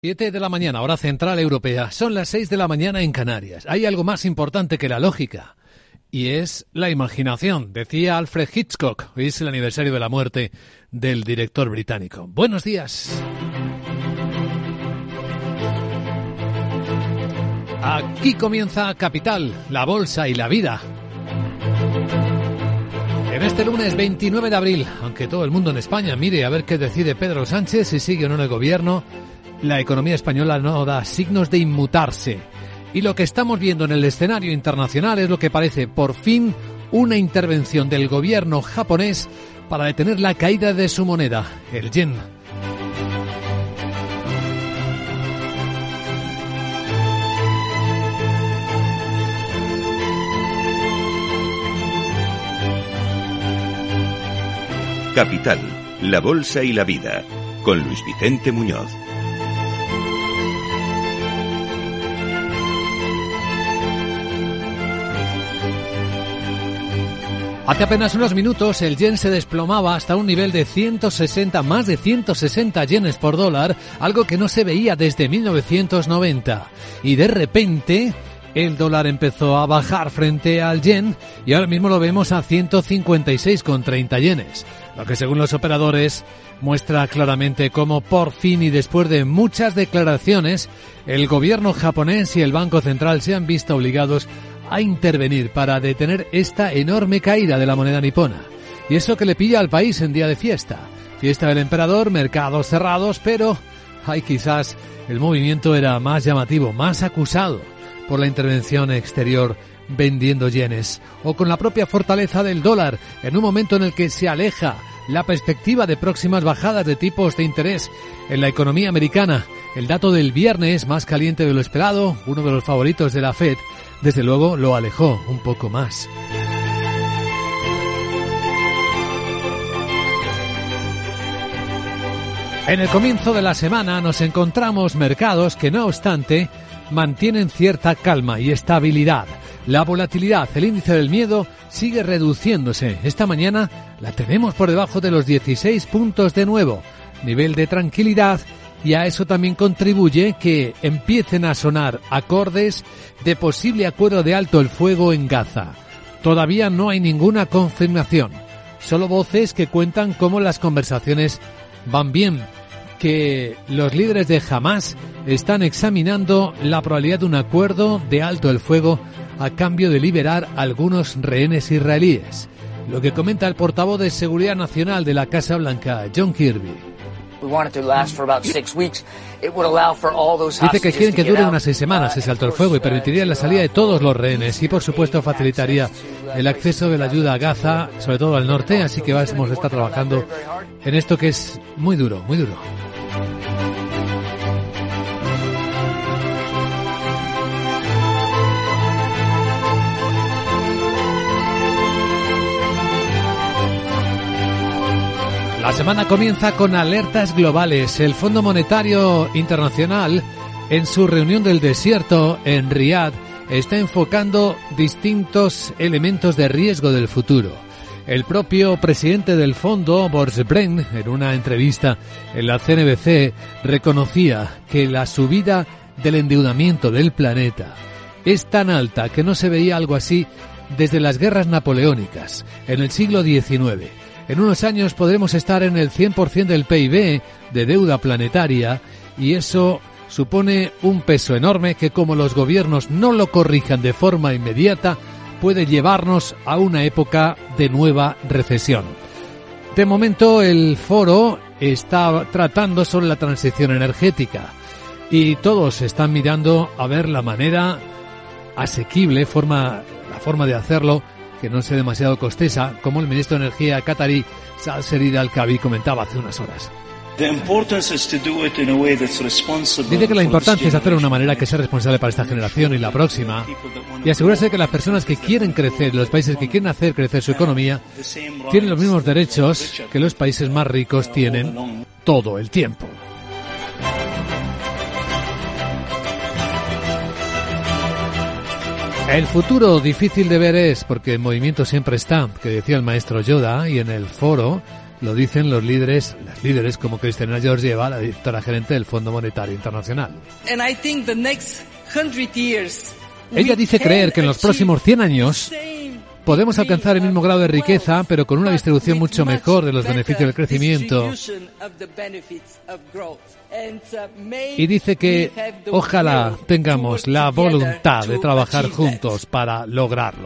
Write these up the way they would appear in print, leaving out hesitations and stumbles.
7 de la mañana, hora central europea. Son las 6 de la mañana en Canarias. Hay algo más importante que la lógica, y es la imaginación, decía Alfred Hitchcock. Hoy es el aniversario de la muerte del director británico. Buenos días. Aquí comienza Capital, la bolsa y la vida. En este lunes 29 de abril, aunque todo el mundo en España mire a ver qué decide Pedro Sánchez, si sigue o no en el gobierno, la economía española no da signos de inmutarse. Y lo que estamos viendo en el escenario internacional es lo que parece, por fin, una intervención del gobierno japonés para detener la caída de su moneda, el yen. Capital, la bolsa y la vida, con Luis Vicente Muñoz. Hace apenas unos minutos el yen se desplomaba hasta un nivel de más de 160 yenes por dólar, algo que no se veía desde 1990. Y de repente el dólar empezó a bajar frente al yen y ahora mismo lo vemos a 156,30 yenes. Lo que según los operadores muestra claramente cómo por fin y después de muchas declaraciones el gobierno japonés y el Banco Central se han visto obligados a intervenir para detener esta enorme caída de la moneda nipona. Y eso que le pilla al país en día de fiesta. Fiesta del emperador, mercados cerrados, pero quizás el movimiento era más llamativo, más acusado por la intervención exterior vendiendo yenes, o con la propia fortaleza del dólar en un momento en el que se aleja la perspectiva de próximas bajadas de tipos de interés en la economía americana. El dato del viernes, más caliente de lo esperado, uno de los favoritos de la Fed, desde luego lo alejó un poco más. En el comienzo de la semana nos encontramos mercados que, no obstante, mantienen cierta calma y estabilidad. La volatilidad, el índice del miedo, sigue reduciéndose. Esta mañana la tenemos por debajo de los 16 puntos de nuevo. Nivel de tranquilidad, y a eso también contribuye que empiecen a sonar acordes de posible acuerdo de alto el fuego en Gaza. Todavía no hay ninguna confirmación, solo voces que cuentan cómo las conversaciones van bien, que los líderes de Hamás están examinando la probabilidad de un acuerdo de alto el fuego a cambio de liberar algunos rehenes israelíes. Lo que comenta el portavoz de Seguridad Nacional de la Casa Blanca, John Kirby. Dice que quieren que dure unas 6 semanas ese alto el fuego y permitiría la salida de todos los rehenes y, por supuesto, facilitaría el acceso de la ayuda a Gaza, sobre todo al norte, así que vamos a estar trabajando en esto que es muy duro, muy duro. La semana comienza con alertas globales. El Fondo Monetario Internacional, en su reunión del desierto en Riad, está enfocando distintos elementos de riesgo del futuro. El propio presidente del fondo, Boris Brent, en una entrevista en la CNBC, reconocía que la subida del endeudamiento del planeta es tan alta que no se veía algo así desde las guerras napoleónicas, en el siglo XIX. En unos años podremos estar en el 100% del PIB de deuda planetaria y eso supone un peso enorme que, como los gobiernos no lo corrijan de forma inmediata, puede llevarnos a una época de nueva recesión. De momento el foro está tratando sobre la transición energética y todos están mirando a ver la manera asequible, la forma de hacerlo, que no sea demasiado costosa, como el ministro de Energía catarí Saad Zerid Al-Kaabi comentaba hace unas horas. Dice que la importancia es hacerlo de una manera que sea responsable para esta generación y la próxima, y asegurarse de que las personas que quieren crecer, los países que quieren hacer crecer su economía, tienen los mismos derechos que los países más ricos tienen todo el tiempo. El futuro difícil de ver es, porque el movimiento siempre está, que decía el maestro Yoda, y en el foro Lo dicen las líderes como Kristalina Georgieva, la directora gerente del Fondo Monetario Internacional. Ella dice creer que en los próximos 100 años podemos alcanzar el mismo grado de riqueza, pero con una distribución mucho mejor de los beneficios del crecimiento. Y dice que ojalá tengamos la voluntad de trabajar juntos para lograrlo.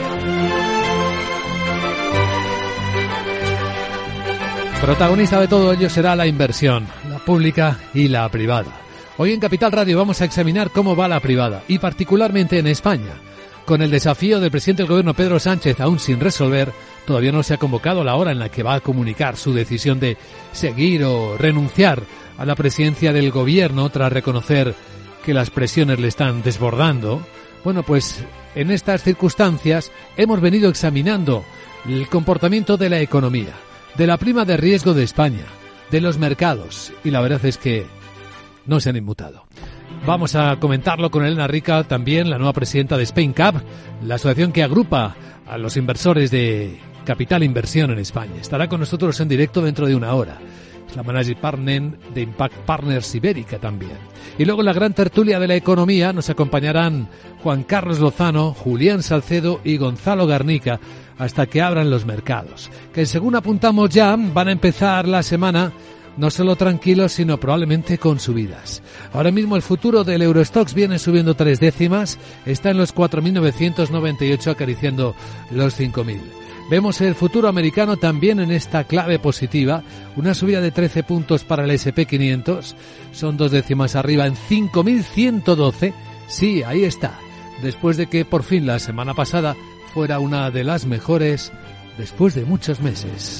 Protagonista de todo ello será la inversión, la pública y la privada. Hoy en Capital Radio vamos a examinar cómo va la privada, y particularmente en España. Con el desafío del presidente del Gobierno, Pedro Sánchez, aún sin resolver, todavía no se ha convocado la hora en la que va a comunicar su decisión de seguir o renunciar a la presidencia del Gobierno tras reconocer que las presiones le están desbordando. Bueno, pues en estas circunstancias hemos venido examinando el comportamiento de la economía, de la prima de riesgo de España, de los mercados, y la verdad es que no se han inmutado. Vamos a comentarlo con Elena Rica, también la nueva presidenta de SpainCap, la asociación que agrupa a los inversores de capital inversión en España. Estará con nosotros en directo dentro de una hora. Es la Managing Partner de Impact Partners Ibérica también. Y luego en la gran tertulia de la economía nos acompañarán Juan Carlos Lozano, Julián Salcedo y Gonzalo Garnica hasta que abran los mercados, que según apuntamos ya van a empezar la semana no solo tranquilos, sino probablemente con subidas. Ahora mismo el futuro del Eurostoxx viene subiendo 3 décimas, está en los 4.998 acariciando los 5.000. Vemos el futuro americano también en esta clave positiva, una subida de 13 puntos para el S&P 500, son 2 décimas arriba en 5.112, sí, ahí está, después de que por fin la semana pasada fuera una de las mejores después de muchos meses.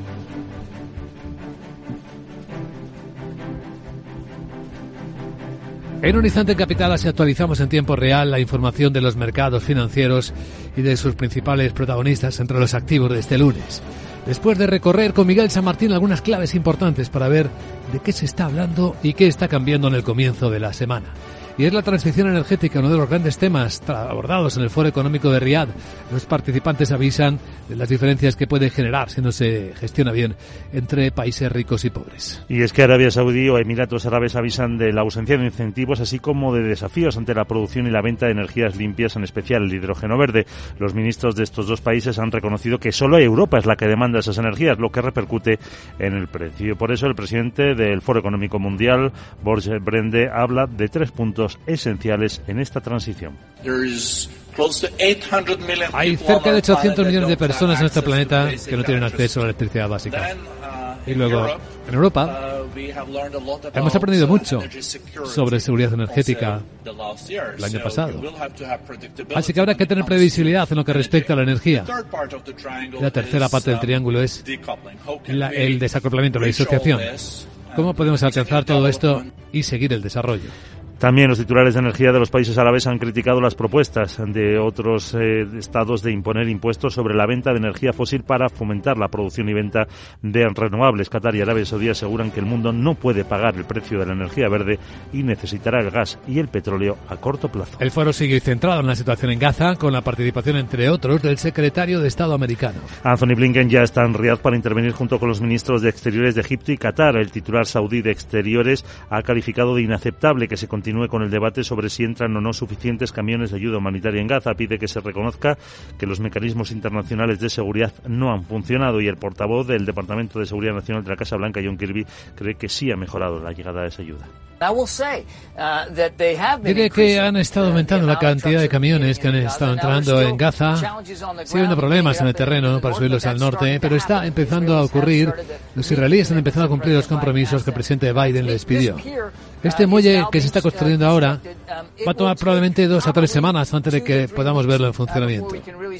En un instante en Capital así actualizamos en tiempo real la información de los mercados financieros y de sus principales protagonistas entre los activos de este lunes. Después de recorrer con Miguel San Martín algunas claves importantes para ver de qué se está hablando y qué está cambiando en el comienzo de la semana. Y es la transición energética, uno de los grandes temas abordados en el Foro Económico de Riad. Los participantes avisan de las diferencias que puede generar si no se gestiona bien entre países ricos y pobres. Y es que Arabia Saudí o Emiratos Árabes avisan de la ausencia de incentivos, así como de desafíos ante la producción y la venta de energías limpias, en especial el hidrógeno verde. Los ministros de estos dos países han reconocido que solo Europa es la que demanda esas energías, lo que repercute en el precio. Por eso el presidente del Foro Económico Mundial, Borge Brende, habla de 3 puntos esenciales en esta transición. Hay cerca de 800 millones de personas en nuestro planeta que no tienen acceso a la electricidad básica. Y luego, en Europa, hemos aprendido mucho sobre seguridad energética el año pasado. Así que habrá que tener previsibilidad en lo que respecta a la energía. La tercera parte del triángulo es el desacoplamiento, la disociación. ¿Cómo podemos alcanzar todo esto y seguir el desarrollo? También los titulares de energía de los países árabes han criticado las propuestas de otros estados de imponer impuestos sobre la venta de energía fósil para fomentar la producción y venta de renovables. Qatar y Arabia Saudí aseguran que el mundo no puede pagar el precio de la energía verde y necesitará el gas y el petróleo a corto plazo. El foro sigue centrado en la situación en Gaza, con la participación, entre otros, del secretario de Estado americano. Anthony Blinken ya está en Riad para intervenir junto con los ministros de Exteriores de Egipto y Qatar. El titular saudí de Exteriores ha calificado de inaceptable que se continúe con el debate sobre si entran o no suficientes camiones de ayuda humanitaria en Gaza. Pide que se reconozca que los mecanismos internacionales de seguridad no han funcionado, y el portavoz del Departamento de Seguridad Nacional de la Casa Blanca, John Kirby, cree que sí ha mejorado la llegada de esa ayuda. Diré que han estado aumentando la cantidad de camiones que han estado entrando en Gaza. Sigue habiendo problemas en el terreno para subirlos al norte, pero está empezando a ocurrir. Los israelíes han empezado a cumplir los compromisos que el presidente Biden les pidió. Este muelle que se está construyendo ahora va a tomar probablemente 2 a 3 semanas antes de que podamos verlo en funcionamiento.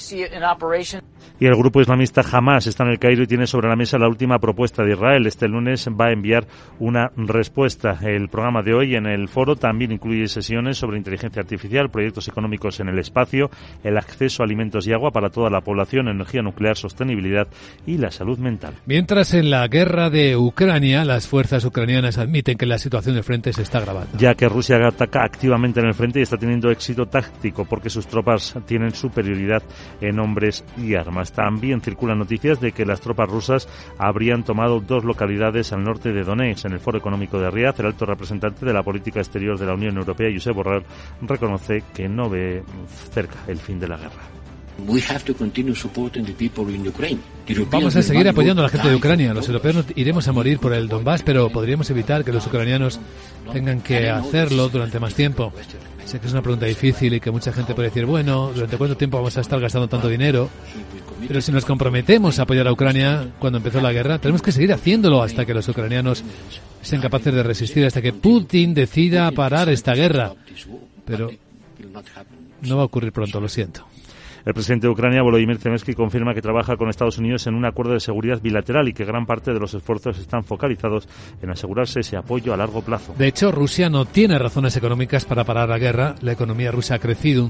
Y el grupo islamista Hamas está en el Cairo y tiene sobre la mesa la última propuesta de Israel. Este lunes va a enviar una respuesta. El programa de hoy en el foro también incluye sesiones sobre inteligencia artificial, proyectos económicos en el espacio, el acceso a alimentos y agua para toda la población, energía nuclear, sostenibilidad y la salud mental. Mientras en la guerra de Ucrania, las fuerzas ucranianas admiten que la situación de frente se está agravando. Ya que Rusia ataca activamente activamente en el frente y está teniendo éxito táctico porque sus tropas tienen superioridad en hombres y armas. También circulan noticias de que las tropas rusas habrían tomado 2 localidades al norte de Donetsk. En el Foro Económico de Riad, el alto representante de la política exterior de la Unión Europea, Josep Borrell, reconoce que no ve cerca el fin de la guerra. Vamos a seguir apoyando a la gente de Ucrania. Los europeos no iremos a morir por el Donbass, pero podríamos evitar que los ucranianos tengan que hacerlo durante más tiempo. Sé que es una pregunta difícil y que mucha gente puede decir, bueno, ¿durante cuánto tiempo vamos a estar gastando tanto dinero? Pero si nos comprometemos a apoyar a Ucrania cuando empezó la guerra, tenemos que seguir haciéndolo hasta que los ucranianos sean capaces de resistir, hasta que Putin decida parar esta guerra. Pero no va a ocurrir pronto, lo siento. El presidente de Ucrania, Volodymyr Zelensky, confirma que trabaja con Estados Unidos en un acuerdo de seguridad bilateral y que gran parte de los esfuerzos están focalizados en asegurarse ese apoyo a largo plazo. De hecho, Rusia no tiene razones económicas para parar la guerra. La economía rusa ha crecido un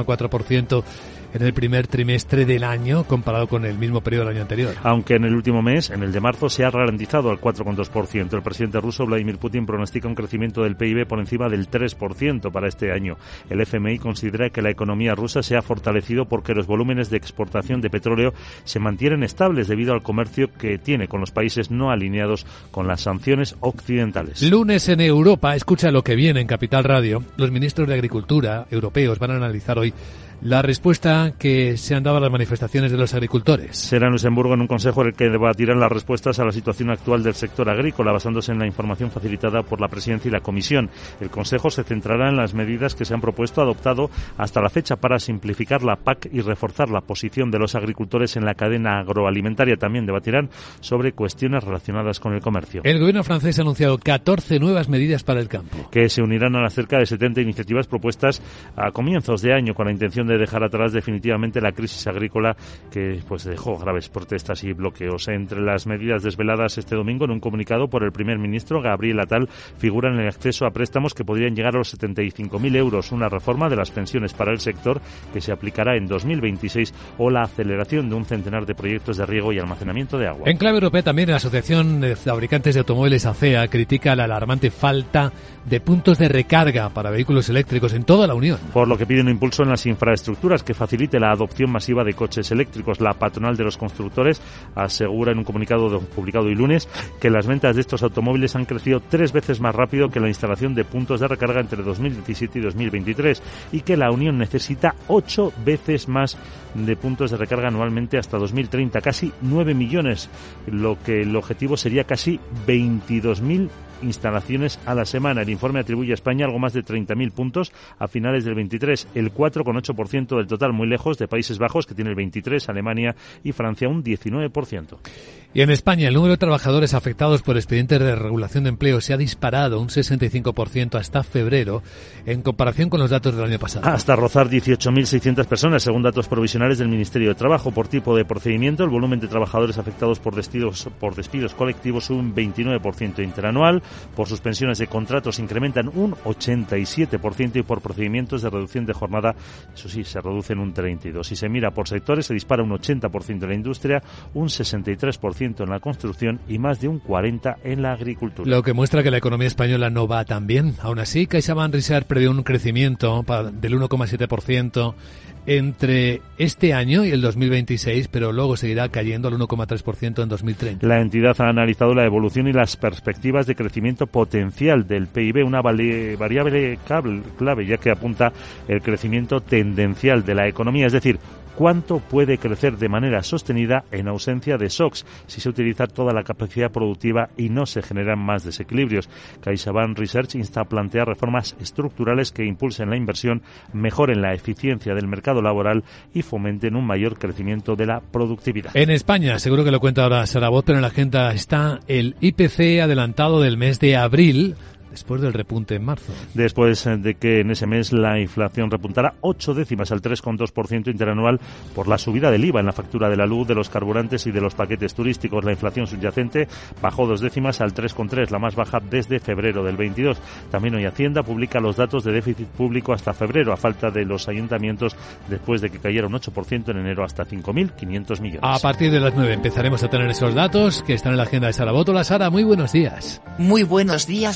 5,4% en el primer trimestre del año comparado con el mismo periodo del año anterior. Aunque en el último mes, en el de marzo, se ha ralentizado al 4,2%. El presidente ruso, Vladimir Putin, pronostica un crecimiento del PIB por encima del 3% para este año. El FMI considera que la economía rusa se ha fortalecido porque los volúmenes de exportación de petróleo se mantienen estables debido al comercio que tiene con los países no alineados con las sanciones occidentales. Lunes en Europa, escucha lo que viene en Capital Radio. Los ministros de Agricultura europeos van a analizar hoy la respuesta que se han dado a las manifestaciones de los agricultores. Será en Luxemburgo en un consejo en el que debatirán las respuestas a la situación actual del sector agrícola, basándose en la información facilitada por la Presidencia y la Comisión. El consejo se centrará en las medidas que se han propuesto adoptado hasta la fecha para simplificar la PAC y reforzar la posición de los agricultores en la cadena agroalimentaria. También debatirán sobre cuestiones relacionadas con el comercio. El gobierno francés ha anunciado 14 nuevas medidas para el campo, que se unirán a las cerca de 70 iniciativas propuestas a comienzos de año con la intención de dejar atrás definitivamente la crisis agrícola que dejó graves protestas y bloqueos. Entre las medidas desveladas este domingo en un comunicado por el primer ministro Gabriel Attal figuran el acceso a préstamos que podrían llegar a los 75.000 euros, una reforma de las pensiones para el sector que se aplicará en 2026 o la aceleración de un centenar de proyectos de riego y almacenamiento de agua. En clave europea también la Asociación de Fabricantes de Automóviles ACEA critica la alarmante falta de puntos de recarga para vehículos eléctricos en toda la Unión. Por lo que pide un impulso en las infraestructuras que facilite la adopción masiva de coches eléctricos. La patronal de los constructores asegura en un comunicado publicado hoy lunes que las ventas de estos automóviles han crecido 3 veces más rápido que la instalación de puntos de recarga entre 2017 y 2023 y que la Unión necesita 8 veces más de puntos de recarga anualmente hasta 2030, casi 9 millones, lo que el objetivo sería casi 22.000 instalaciones a la semana. El informe atribuye a España algo más de 30.000 puntos a finales del 23, el 4,8% del total, muy lejos de Países Bajos, que tiene el 23%, Alemania y Francia un 19%. Y en España el número de trabajadores afectados por expedientes de regulación de empleo se ha disparado un 65% hasta febrero en comparación con los datos del año pasado. Hasta rozar 18.600 personas, según datos provisionales del Ministerio de Trabajo. Por tipo de procedimiento, el volumen de trabajadores afectados por despidos colectivos sube un 29% interanual. Por suspensiones de contratos incrementan un 87% y por procedimientos de reducción de jornada, eso sí, se reducen un 32%. Si se mira por sectores, se dispara un 80% en la industria, un 63% en la construcción y más de un 40% en la agricultura. Lo que muestra que la economía española no va tan bien. Aún así, CaixaBank Research prevé un crecimiento del 1,7% entre este año y el 2026, pero luego seguirá cayendo al 1,3% en 2030. La entidad ha analizado la evolución y las perspectivas de crecimiento potencial del PIB, una variable clave, ya que apunta el crecimiento tendencial de la economía, es decir, cuánto puede crecer de manera sostenida en ausencia de shocks si se utiliza toda la capacidad productiva y no se generan más desequilibrios. CaixaBank Research insta a plantear reformas estructurales que impulsen la inversión, mejoren la eficiencia del mercado laboral y fomenten un mayor crecimiento de la productividad. En España, seguro que lo cuenta ahora Sara Bot, pero en la agenda está el IPC adelantado del mes de abril, después del repunte en marzo. Después de que en ese mes la inflación repuntara 8 décimas al 3,2% interanual por la subida del IVA en la factura de la luz, de los carburantes y de los paquetes turísticos. La inflación subyacente bajó 2 décimas al 3,3%, la más baja desde febrero del 22. También hoy Hacienda publica los datos de déficit público hasta febrero, a falta de los ayuntamientos, después de que cayera un 8% en enero hasta 5.500 millones. A partir de las 9 empezaremos a tener esos datos que están en la agenda de Sara Bot. Hola Sara, muy buenos días. Muy buenos días, Luis.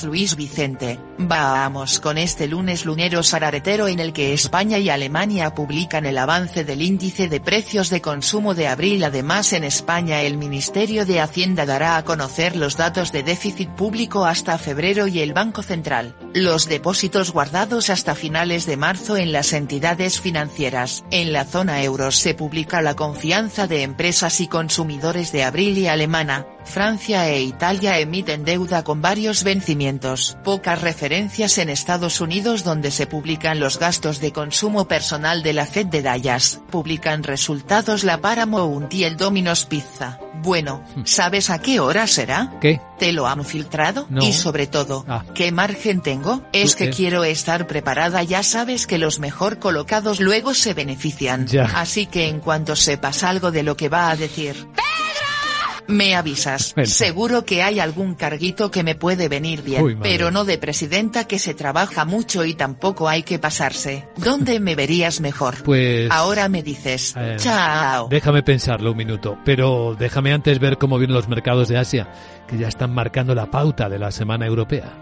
Vicente. Vamos con este lunes lunero sararetero en el que España y Alemania publican el avance del índice de precios de consumo de abril. Además, en España el Ministerio de Hacienda dará a conocer los datos de déficit público hasta febrero y el Banco Central, los depósitos guardados hasta finales de marzo en las entidades financieras. En la zona euro se publica la confianza de empresas y consumidores de abril y Alemania, Francia e Italia emiten deuda con varios vencimientos. Pocas referencias en Estados Unidos, donde se publican los gastos de consumo personal de la Fed de Dallas. Publican resultados la Paramount y el Domino's Pizza. Bueno, ¿sabes a qué hora será? ¿Qué? ¿Te lo han filtrado? No. Y sobre todo, ¿qué margen tengo? Es que quiero estar preparada. Ya sabes que los mejor colocados luego se benefician. Ya. Así que en cuanto sepas algo de lo que va a decir, me avisas. Bueno. Seguro que hay algún carguito que me puede venir bien. Uy, madre. Pero no de presidenta, que se trabaja mucho y tampoco hay que pasarse. ¿Dónde me verías mejor? Pues... Ahora me dices. Chao. Déjame pensarlo un minuto, pero déjame antes ver cómo vienen los mercados de Asia, que ya están marcando la pauta de la Semana Europea.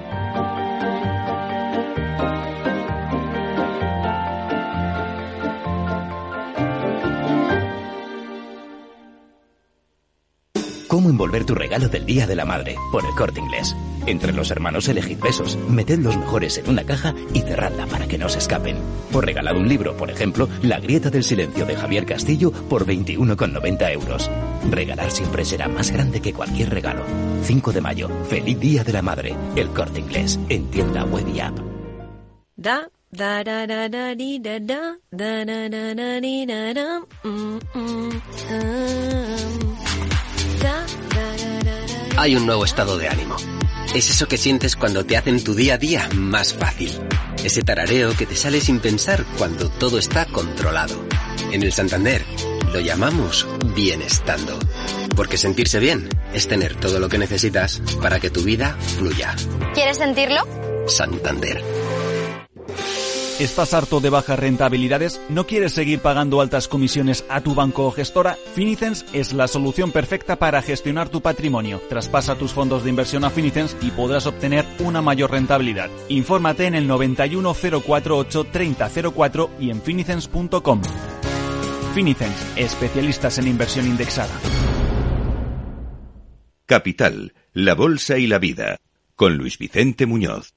¿Cómo envolver tu regalo del Día de la Madre? Por El Corte Inglés. Entre los hermanos elegid besos, meted los mejores en una caja y cerradla para que no se escapen. O regalad un libro, por ejemplo, La Grieta del Silencio de Javier Castillo por 21,90 €. Regalar siempre será más grande que cualquier regalo. 5 de mayo, feliz Día de la Madre. El Corte Inglés, en tienda web y app. Da da da da da di da da da da da da di da da Hay un nuevo estado de ánimo. Es eso que sientes cuando te hacen tu día a día más fácil. Ese tarareo que te sale sin pensar cuando todo está controlado. En el Santander lo llamamos bienestando. Porque sentirse bien es tener todo lo que necesitas para que tu vida fluya. ¿Quieres sentirlo? Santander. ¿Estás harto de bajas rentabilidades? ¿No quieres seguir pagando altas comisiones a tu banco o gestora? Finicens es la solución perfecta para gestionar tu patrimonio. Traspasa tus fondos de inversión a Finicens y podrás obtener una mayor rentabilidad. Infórmate en el 91 048 30 04 y en finicens.com. Finicens, especialistas en inversión indexada. Capital, la bolsa y la vida, con Luis Vicente Muñoz.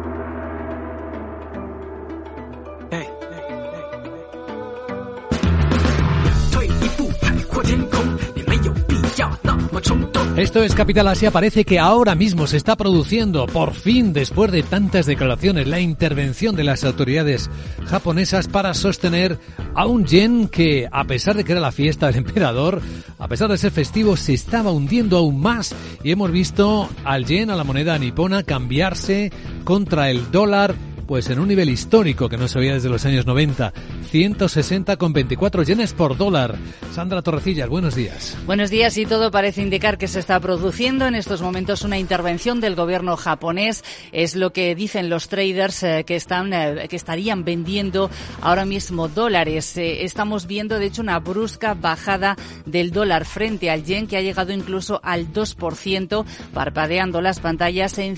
Esto es Capital Asia. Parece que ahora mismo se está produciendo, por fin, después de tantas declaraciones, la intervención de las autoridades japonesas para sostener a un yen que, a pesar de que era la fiesta del emperador, a pesar de ser festivo, se estaba hundiendo aún más. Y hemos visto al yen, a la moneda nipona, cambiarse contra el dólar, pues en un nivel histórico que no se veía desde los años 90, 160,24 yenes por dólar. Sandra Torrecillas, buenos días. Buenos días, y todo parece indicar que se está produciendo en estos momentos una intervención del gobierno japonés. Es lo que dicen los traders que estarían vendiendo ahora mismo dólares. Estamos viendo, de hecho, una brusca bajada del dólar frente al yen, que ha llegado incluso al 2%, parpadeando las pantallas en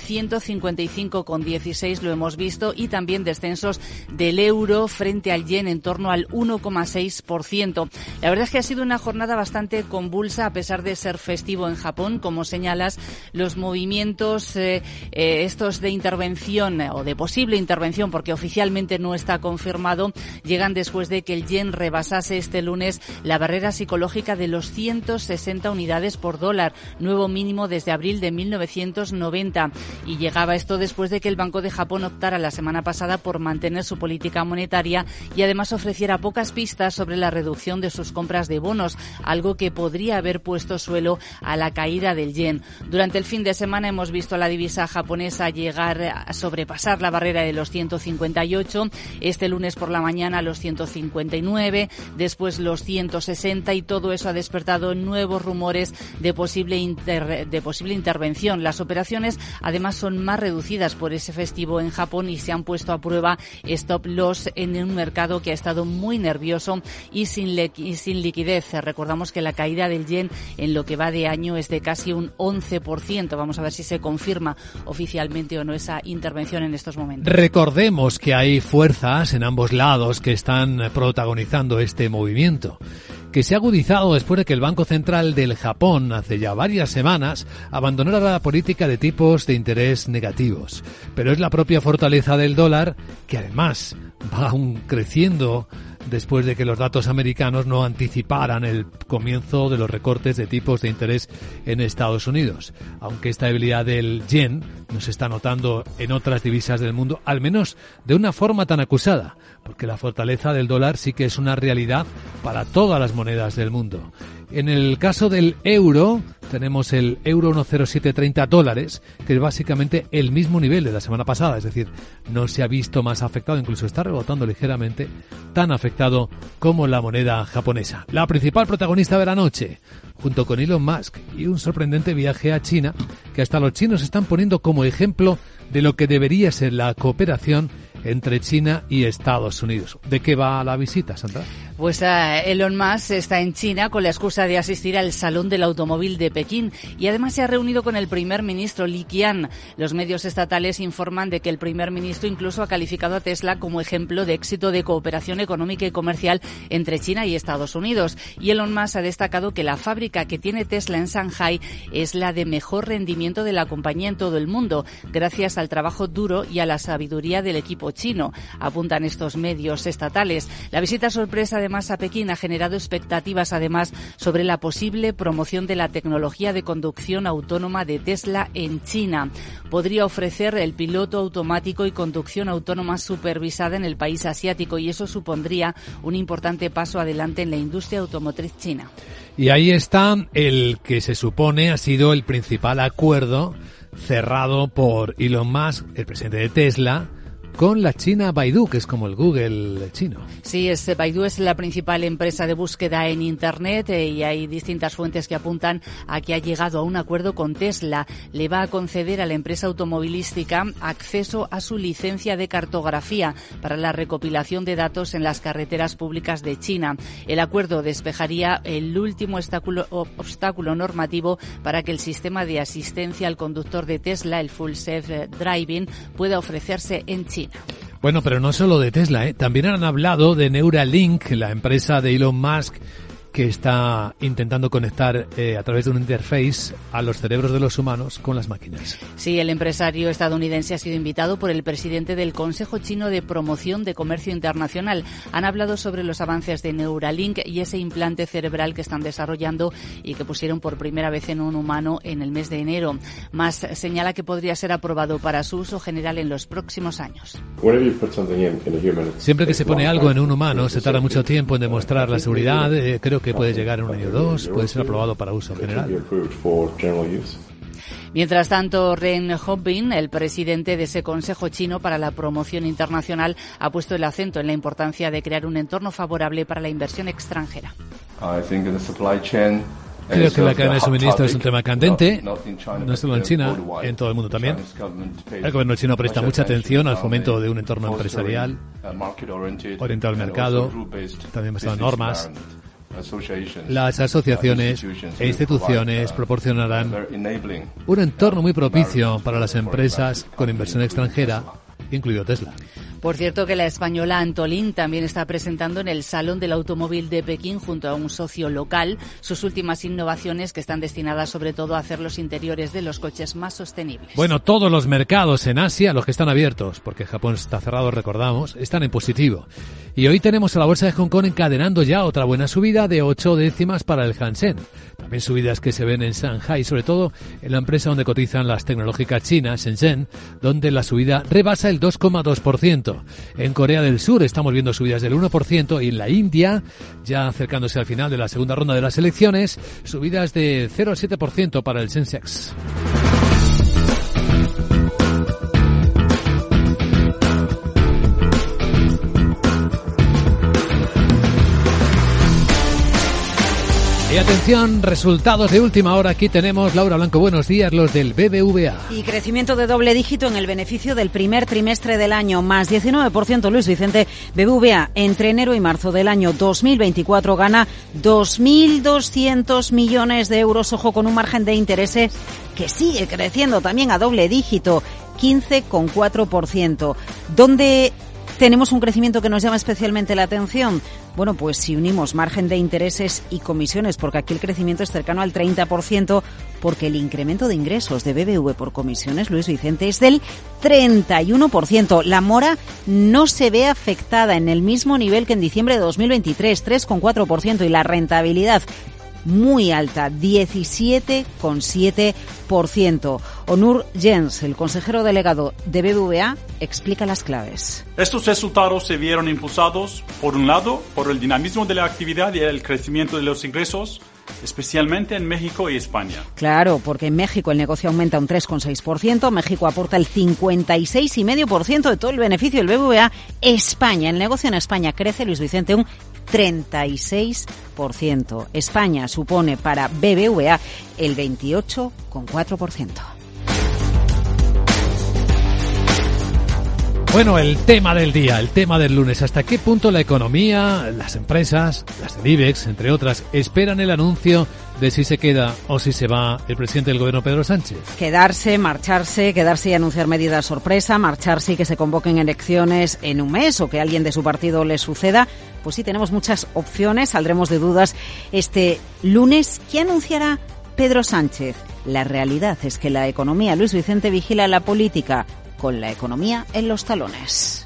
155,16, lo hemos visto, y también descensos del euro frente al yen en torno al 1,6%. La verdad es que ha sido una jornada bastante convulsa, a pesar de ser festivo en Japón. Como señalas, los movimientos estos de intervención o de posible intervención, porque oficialmente no está confirmado, llegan después de que el yen rebasase este lunes la barrera psicológica de los 160 unidades por dólar, nuevo mínimo desde abril de 1990. Y llegaba esto después de que el Banco de Japón optara la semana pasada por mantener su política monetaria y además ofreciera pocas pistas sobre la reducción de sus compras de bonos, algo que podría haber puesto suelo a la caída del yen. Durante el fin de semana hemos visto a la divisa japonesa llegar a sobrepasar la barrera de los 158, este lunes por la mañana los 159, después los 160, y todo eso ha despertado nuevos rumores de posible intervención. Las operaciones además son más reducidas por ese festivo en Japón y se han han puesto a prueba stop loss en un mercado que ha estado muy nervioso y sin liquidez. Recordamos que la caída del yen en lo que va de año es de casi un 11%. Vamos a ver si se confirma oficialmente o no esa intervención en estos momentos. Recordemos que hay fuerzas en ambos lados que están protagonizando este movimiento, que se ha agudizado después de que el Banco Central del Japón hace ya varias semanas abandonara la política de tipos de interés negativos. Pero es la propia fortaleza del dólar, que además va aún creciendo después de que los datos americanos no anticiparan el comienzo de los recortes de tipos de interés en Estados Unidos. Aunque esta debilidad del yen no se está notando en otras divisas del mundo, al menos de una forma tan acusada, porque la fortaleza del dólar sí que es una realidad para todas las monedas del mundo. En el caso del euro, tenemos el euro 1,0730 dólares, que es básicamente el mismo nivel de la semana pasada, es decir, no se ha visto más afectado, incluso está rebotando ligeramente, tan afectado como la moneda japonesa. La principal protagonista de la noche, junto con Elon Musk y un sorprendente viaje a China, que hasta los chinos están poniendo como ejemplo de lo que debería ser la cooperación entre China y Estados Unidos. ¿De qué va la visita, Sandra? Pues Elon Musk está en China con la excusa de asistir al Salón del Automóvil de Pekín y además se ha reunido con el primer ministro Li Qiang. Los medios estatales informan de que el primer ministro incluso ha calificado a Tesla como ejemplo de éxito de cooperación económica y comercial entre China y Estados Unidos. Y Elon Musk ha destacado que la fábrica que tiene Tesla en Shanghai es la de mejor rendimiento de la compañía en todo el mundo, gracias al trabajo duro y a la sabiduría del equipo chino, apuntan estos medios estatales. La visita sorpresa además a Pekín ha generado expectativas además sobre la posible promoción de la tecnología de conducción autónoma de Tesla en China. Podría ofrecer el piloto automático y conducción autónoma supervisada en el país asiático y eso supondría un importante paso adelante en la industria automotriz china. Y ahí está el que se supone ha sido el principal acuerdo cerrado por Elon Musk, el presidente de Tesla, con la china Baidu, que es como el Google chino. Sí, Baidu es la principal empresa de búsqueda en Internet y hay distintas fuentes que apuntan a que ha llegado a un acuerdo con Tesla. Le va a conceder a la empresa automovilística acceso a su licencia de cartografía para la recopilación de datos en las carreteras públicas de China. El acuerdo despejaría el último obstáculo normativo para que el sistema de asistencia al conductor de Tesla, el Full Self Driving, pueda ofrecerse en China. Bueno, pero no solo de Tesla, También han hablado de Neuralink, la empresa de Elon Musk, que está intentando conectar a través de un interface a los cerebros de los humanos con las máquinas. Sí, el empresario estadounidense ha sido invitado por el presidente del Consejo Chino de Promoción de Comercio Internacional. Han hablado sobre los avances de Neuralink y ese implante cerebral que están desarrollando y que pusieron por primera vez en un humano en el mes de enero. Musk señala que podría ser aprobado para su uso general en los próximos años. Siempre que se pone algo en un humano se tarda mucho tiempo en demostrar la seguridad. Creo que puede llegar en un año o dos, puede ser aprobado para uso general. Mientras tanto, Ren Zhongmin, el presidente de ese Consejo Chino para la Promoción Internacional, ha puesto el acento en la importancia de crear un entorno favorable para la inversión extranjera. Creo que la cadena de suministro es un tema candente, no solo en China, en todo el mundo también. El gobierno chino presta mucha atención al fomento de un entorno empresarial orientado al mercado, también basado en normas. Las asociaciones e instituciones proporcionarán un entorno muy propicio para las empresas con inversión extranjera, incluido Tesla. Por cierto que la española Antolín también está presentando en el Salón del Automóvil de Pekín junto a un socio local sus últimas innovaciones que están destinadas sobre todo a hacer los interiores de los coches más sostenibles. Bueno, todos los mercados en Asia, los que están abiertos, porque Japón está cerrado, recordamos, están en positivo. Y hoy tenemos a la bolsa de Hong Kong encadenando ya otra buena subida de 8 décimas para el Hansen. También subidas que se ven en Shanghai, sobre todo en la empresa donde cotizan las tecnológicas chinas, Shenzhen, donde la subida rebasa el 2,2%. En Corea del Sur estamos viendo subidas del 1% y en la India, ya acercándose al final de la segunda ronda de las elecciones, subidas de 0,7% para el Sensex. Y atención, resultados de última hora. Aquí tenemos, Laura Blanco, buenos días, los del BBVA. Y crecimiento de doble dígito en el beneficio del primer trimestre del año, más 19%, Luis Vicente. BBVA entre enero y marzo del año 2024 gana 2.200 millones de euros, ojo, con un margen de intereses que sigue creciendo también a doble dígito, 15,4%. ¿Dónde tenemos un crecimiento que nos llama especialmente la atención? Bueno, pues si unimos margen de intereses y comisiones, porque aquí el crecimiento es cercano al 30%, porque el incremento de ingresos de BBV por comisiones, Luis Vicente, es del 31%. La mora no se ve afectada, en el mismo nivel que en diciembre de 2023, 3,4%, y la rentabilidad muy alta, 17,7%. Onur Jens, el consejero delegado de BBVA, explica las claves. Estos resultados se vieron impulsados, por un lado, por el dinamismo de la actividad y el crecimiento de los ingresos, especialmente en México y España. Claro, porque en México el negocio aumenta un 3,6%, México aporta el 56,5% de todo el beneficio del BBVA. España, el negocio en España crece, Luis Vicente, un 36%. España supone para BBVA el 28,4%. Bueno, el tema del día, el tema del lunes. ¿Hasta qué punto la economía, las empresas, las del IBEX, entre otras, esperan el anuncio de si se queda o si se va el presidente del gobierno, Pedro Sánchez? Quedarse, marcharse, quedarse y anunciar medidas sorpresa, marcharse y que se convoquen elecciones en un mes o que alguien de su partido le suceda. Pues sí, tenemos muchas opciones, saldremos de dudas este lunes. ¿Qué anunciará Pedro Sánchez? La realidad es que la economía, Luis Vicente, vigila la política con la economía en los talones.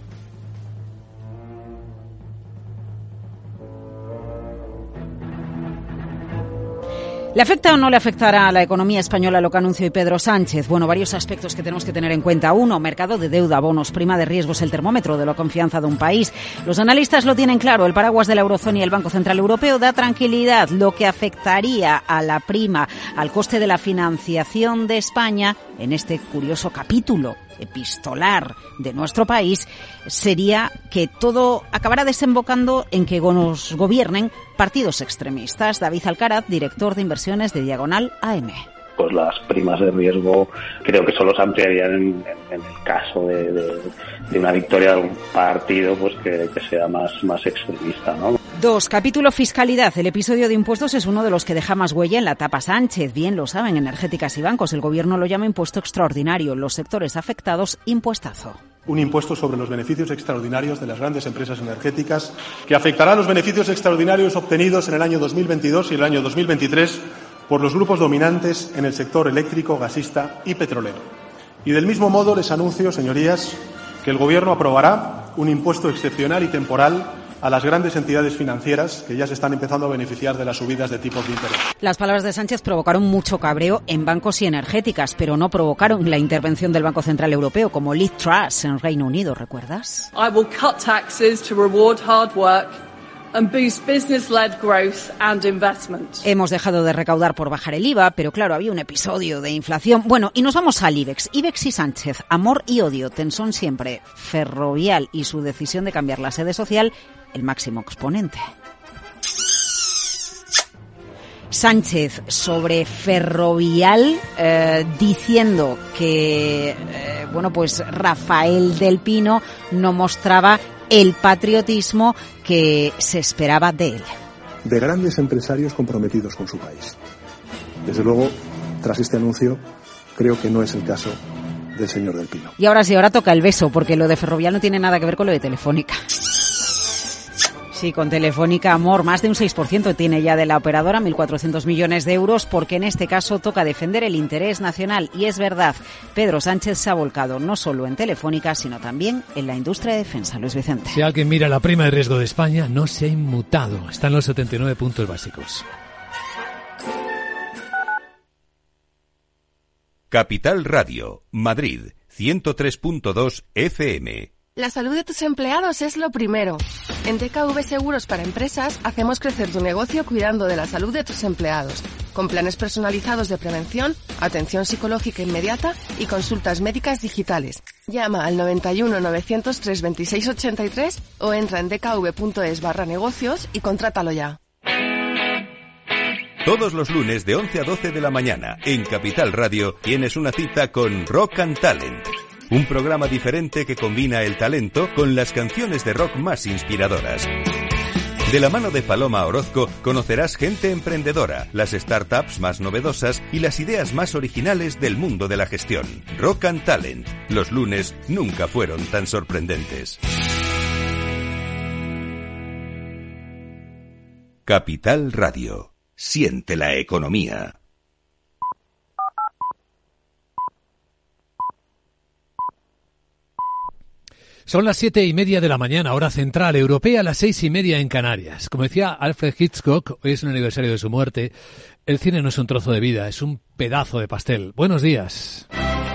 ¿Le afecta o no le afectará a la economía española lo que anunció hoy Pedro Sánchez? Bueno, varios aspectos que tenemos que tener en cuenta. Uno, mercado de deuda, bonos, prima de riesgo es el termómetro de la confianza de un país. Los analistas lo tienen claro. El paraguas de la eurozona y el Banco Central Europeo da tranquilidad. Lo que afectaría a la prima, al coste de la financiación de España en este curioso capítulo epistolar de nuestro país, sería que todo acabará desembocando en que nos gobiernen partidos extremistas. David Alcaraz, director de inversiones de Diagonal AM. Pues las primas de riesgo creo que solo se ampliarían en el caso de una victoria de un partido pues que sea más extremista, ¿no? 2. Capítulo fiscalidad. El episodio de impuestos es uno de los que deja más huella en la etapa Sánchez. Bien lo saben energéticas y bancos. El gobierno lo llama impuesto extraordinario. Los sectores afectados, impuestazo. Un impuesto sobre los beneficios extraordinarios de las grandes empresas energéticas que afectará a los beneficios extraordinarios obtenidos en el año 2022 y el año 2023 por los grupos dominantes en el sector eléctrico, gasista y petrolero. Y del mismo modo les anuncio, señorías, que el Gobierno aprobará un impuesto excepcional y temporal a las grandes entidades financieras que ya se están empezando a beneficiar de las subidas de tipos de interés. Las palabras de Sánchez provocaron mucho cabreo en bancos y energéticas, pero no provocaron la intervención del Banco Central Europeo, como Liz Truss en Reino Unido, ¿recuerdas? I will cut taxes to reward hard work and boost business-led growth and investment. Hemos dejado de recaudar por bajar el IVA, pero claro, había un episodio de inflación. Bueno, y nos vamos al IBEX. IBEX y Sánchez, amor y odio, tensón siempre. Ferrovial y su decisión de cambiar la sede social, el máximo exponente. Sánchez sobre Ferrovial diciendo que pues Rafael del Pino no mostraba el patriotismo que se esperaba de él. De grandes empresarios comprometidos con su país. Desde luego, tras este anuncio, creo que no es el caso del señor del Pino. Y ahora sí, ahora toca el beso, porque lo de Ferrovial no tiene nada que ver con lo de Telefónica. Sí, con Telefónica, amor, más de un 6% tiene ya de la operadora, 1.400 millones de euros, porque en este caso toca defender el interés nacional. Y es verdad, Pedro Sánchez se ha volcado no solo en Telefónica, sino también en la industria de defensa. Luis Vicente. Si alguien mira la prima de riesgo de España, no se ha inmutado. Está en los 79 puntos básicos. Capital Radio, Madrid, 103.2 FM. La salud de tus empleados es lo primero. En TKV Seguros para Empresas hacemos crecer tu negocio cuidando de la salud de tus empleados, con planes personalizados de prevención, atención psicológica inmediata y consultas médicas digitales. Llama al 91 903 26 83 o entra en dkv.es/negocios y contrátalo ya. Todos los lunes de 11 a 12 de la mañana en Capital Radio tienes una cita con Rock and Talent. Un programa diferente que combina el talento con las canciones de rock más inspiradoras. De la mano de Paloma Orozco conocerás gente emprendedora, las startups más novedosas y las ideas más originales del mundo de la gestión. Rock and Talent. Los lunes nunca fueron tan sorprendentes. Capital Radio. Siente la economía. Son las 7:30 de la mañana, hora central europea, las 6:30 en Canarias. Como decía Alfred Hitchcock, hoy es un aniversario de su muerte, el cine no es un trozo de vida, es un pedazo de pastel. Buenos días.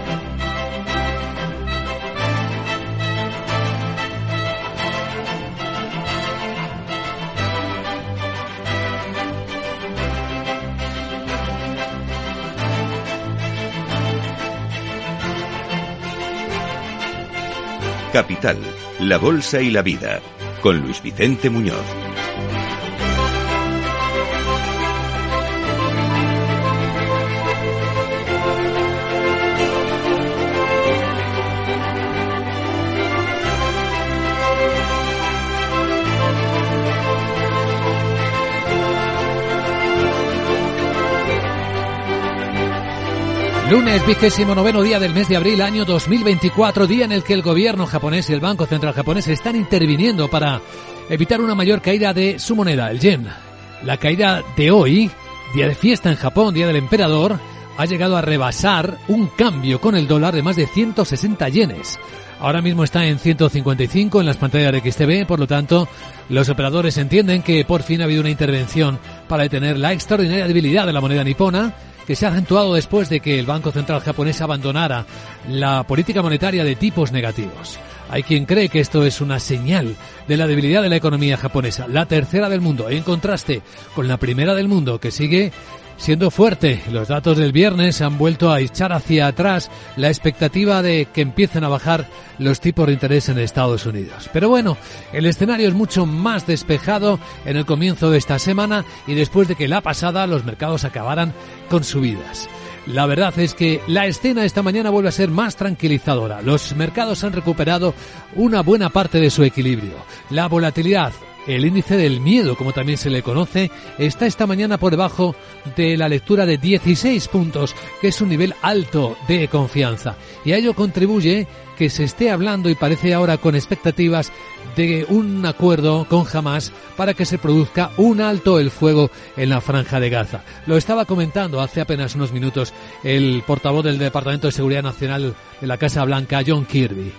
Capital, la bolsa y la vida, con Luis Vicente Muñoz. Lunes, 29º día del mes de abril, año 2024, día en el que el gobierno japonés y el Banco Central japonés están interviniendo para evitar una mayor caída de su moneda, el yen. La caída de hoy, día de fiesta en Japón, día del emperador, ha llegado a rebasar un cambio con el dólar de más de 160 yenes. Ahora mismo está en 155 en las pantallas de XTV, por lo tanto, los operadores entienden que por fin ha habido una intervención para detener la extraordinaria debilidad de la moneda nipona, que se ha acentuado después de que el Banco Central japonés abandonara la política monetaria de tipos negativos. Hay quien cree que esto es una señal de la debilidad de la economía japonesa, la tercera del mundo, en contraste con la primera del mundo, que sigue siendo fuerte. Los datos del viernes han vuelto a echar hacia atrás la expectativa de que empiecen a bajar los tipos de interés en Estados Unidos. Pero bueno, el escenario es mucho más despejado en el comienzo de esta semana y después de que la pasada los mercados acabaran con subidas. La verdad es que la escena esta mañana vuelve a ser más tranquilizadora. Los mercados han recuperado una buena parte de su equilibrio. La volatilidad, el índice del miedo, como también se le conoce, está esta mañana por debajo de la lectura de 16 puntos, que es un nivel alto de confianza. Y a ello contribuye que se esté hablando y parece ahora con expectativas de un acuerdo con Hamás para que se produzca un alto el fuego en la Franja de Gaza. Lo estaba comentando hace apenas unos minutos el portavoz del Departamento de Seguridad Nacional de la Casa Blanca, John Kirby.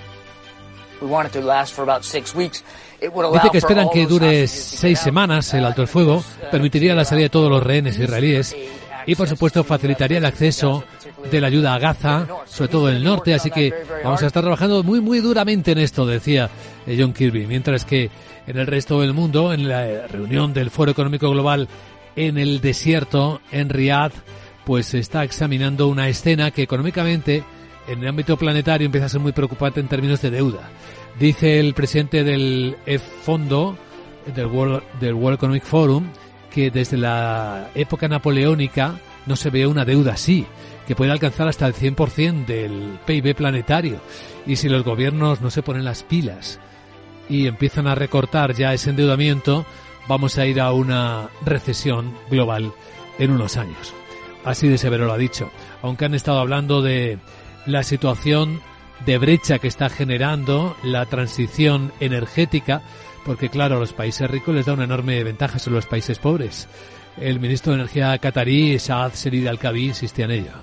Dice que esperan que dure 6 semanas el alto el fuego, permitiría la salida de todos los rehenes israelíes y, por supuesto, facilitaría el acceso de la ayuda a Gaza, sobre todo en el norte, así que vamos a estar trabajando muy duramente en esto, decía John Kirby, mientras que en el resto del mundo, en la reunión del Foro Económico Global en el desierto, en Riad, pues se está examinando una escena que económicamente, en el ámbito planetario, empieza a ser muy preocupante en términos de deuda. Dice el presidente del fondo, del World Economic Forum, que desde la época napoleónica no se ve una deuda así, que puede alcanzar hasta el 100% del PIB planetario. Y si los gobiernos no se ponen las pilas y empiezan a recortar ya ese endeudamiento, vamos a ir a una recesión global en unos años. Así de severo lo ha dicho. Aunque han estado hablando de la situación de brecha que está generando la transición energética, porque claro, a los países ricos les da una enorme ventaja sobre los países pobres. El ministro de Energía catarí, Saad Serid Al-Khabi, insistía en ello.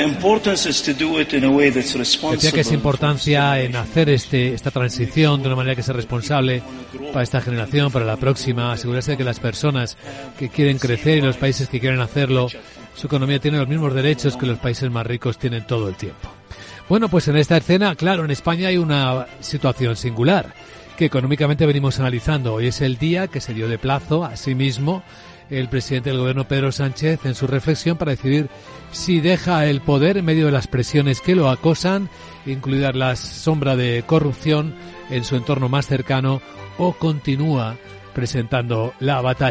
Decía que es importancia en hacer esta transición de una manera que sea responsable para esta generación, para la próxima, asegurarse de que las personas que quieren crecer y los países que quieren hacerlo, su economía tiene los mismos derechos que los países más ricos tienen todo el tiempo. Bueno, pues en esta escena, claro, en España hay una situación singular que económicamente venimos analizando. Hoy es el día que se dio de plazo a sí mismo el presidente del gobierno, Pedro Sánchez, en su reflexión para decidir si deja el poder en medio de las presiones que lo acosan, incluida la sombra de corrupción en su entorno más cercano, o continúa presentando la batalla.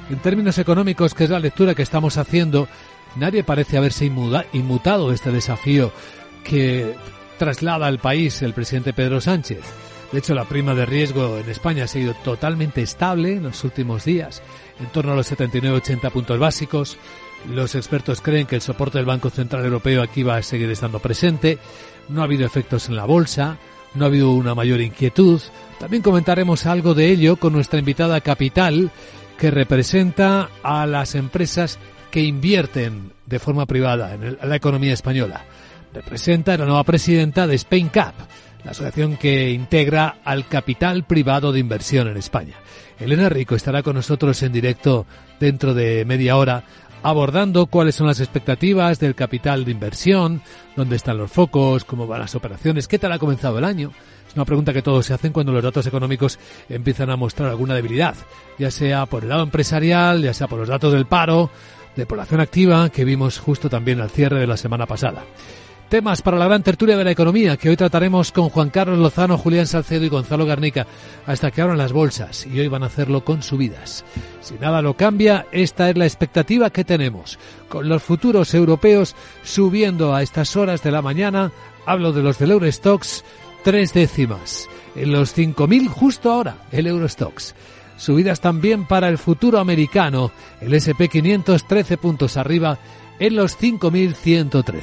En términos económicos, que es la lectura que estamos haciendo, nadie parece haberse inmutado de este desafío que traslada al país el presidente Pedro Sánchez. De hecho, la prima de riesgo en España ha seguido totalmente estable en los últimos días, en torno a los 79-80 puntos básicos. Los expertos creen que el soporte del Banco Central Europeo aquí va a seguir estando presente. No ha habido efectos en la bolsa, no ha habido una mayor inquietud. También comentaremos algo de ello con nuestra invitada Capital, que representa a las empresas que invierten de forma privada en la economía española. Representa a la nueva presidenta de Spain Cap, la asociación que integra al capital privado de inversión en España. Elena Rico estará con nosotros en directo dentro de media hora, abordando cuáles son las expectativas del capital de inversión, dónde están los focos, cómo van las operaciones, qué tal ha comenzado el año. Es una pregunta que todos se hacen cuando los datos económicos empiezan a mostrar alguna debilidad, ya sea por el lado empresarial, ya sea por los datos del paro, de población activa, que vimos justo también al cierre de la semana pasada. Temas para la gran tertulia de la economía que hoy trataremos con Juan Carlos Lozano, Julián Salcedo y Gonzalo Garnica hasta que abran las bolsas, y hoy van a hacerlo con subidas. Si nada lo cambia, esta es la expectativa que tenemos, con los futuros europeos subiendo a estas horas de la mañana. Hablo de los del Eurostoxx, 3 décimas, en los 5.000 justo ahora, el Eurostoxx. Subidas también para el futuro americano, el S&P 500 13 puntos arriba en los 5.113.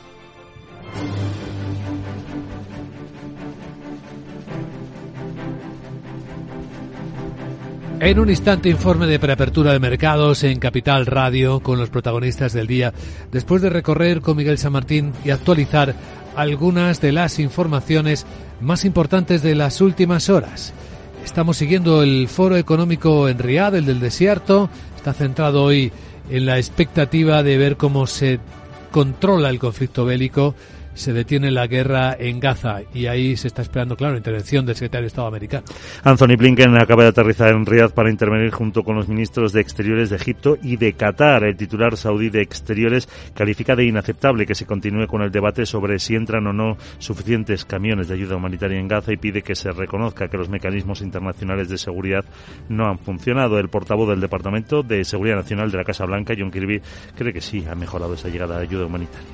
En un instante, informe de preapertura de mercados en Capital Radio con los protagonistas del día, después de recorrer con Miguel San Martín y actualizar algunas de las informaciones más importantes de las últimas horas. Estamos siguiendo el foro económico en Riad, el del desierto. Está centrado hoy en la expectativa de ver cómo se controla el conflicto bélico, se detiene la guerra en Gaza, y ahí se está esperando, claro, la intervención del secretario de Estado americano. Anthony Blinken acaba de aterrizar en Riad para intervenir junto con los ministros de Exteriores de Egipto y de Qatar. El titular saudí de Exteriores califica de inaceptable que se continúe con el debate sobre si entran o no suficientes camiones de ayuda humanitaria en Gaza y pide que se reconozca que los mecanismos internacionales de seguridad no han funcionado. El portavoz del Departamento de Seguridad Nacional de la Casa Blanca, John Kirby, cree que sí ha mejorado esa llegada de ayuda humanitaria.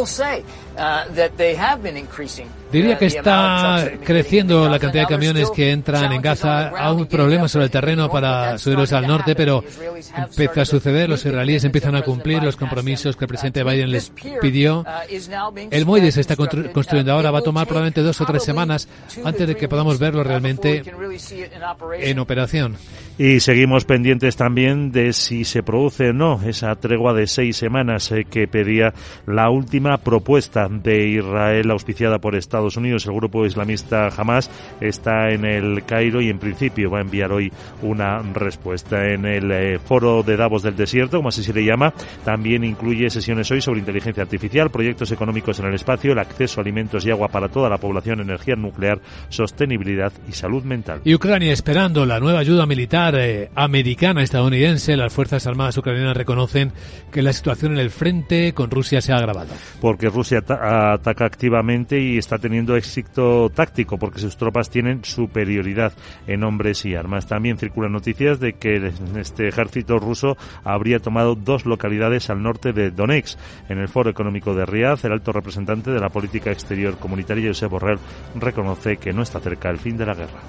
Diría que está creciendo la cantidad de camiones que entran en Gaza. Hay un problema sobre el terreno para subirlos al norte, pero empieza a suceder. Los israelíes empiezan a cumplir los compromisos que el presidente Biden les pidió. El muelle se está construyendo ahora. Va a tomar probablemente 2 o 3 semanas antes de que podamos verlo realmente en operación. Y seguimos pendientes también de si se produce o no esa tregua de 6 semanas que pedía la última propuesta de Israel auspiciada por Estados Unidos. El grupo islamista Hamas está en el Cairo y en principio va a enviar hoy una respuesta. En el foro de Davos del desierto, como así se le llama, también incluye sesiones hoy sobre inteligencia artificial, proyectos económicos en el espacio, el acceso a alimentos y agua para toda la población, energía nuclear, sostenibilidad y salud mental. Y Ucrania esperando la nueva ayuda militar americana, estadounidense. Las Fuerzas Armadas ucranianas reconocen que la situación en el frente con Rusia se ha agravado. Porque Rusia ataca activamente y está teniendo éxito táctico porque sus tropas tienen superioridad en hombres y armas. También circulan noticias de que este ejército ruso habría tomado 2 localidades al norte de Donetsk. En el Foro Económico de Riad, el alto representante de la política exterior comunitaria, Josep Borrell, reconoce que no está cerca el fin de la guerra.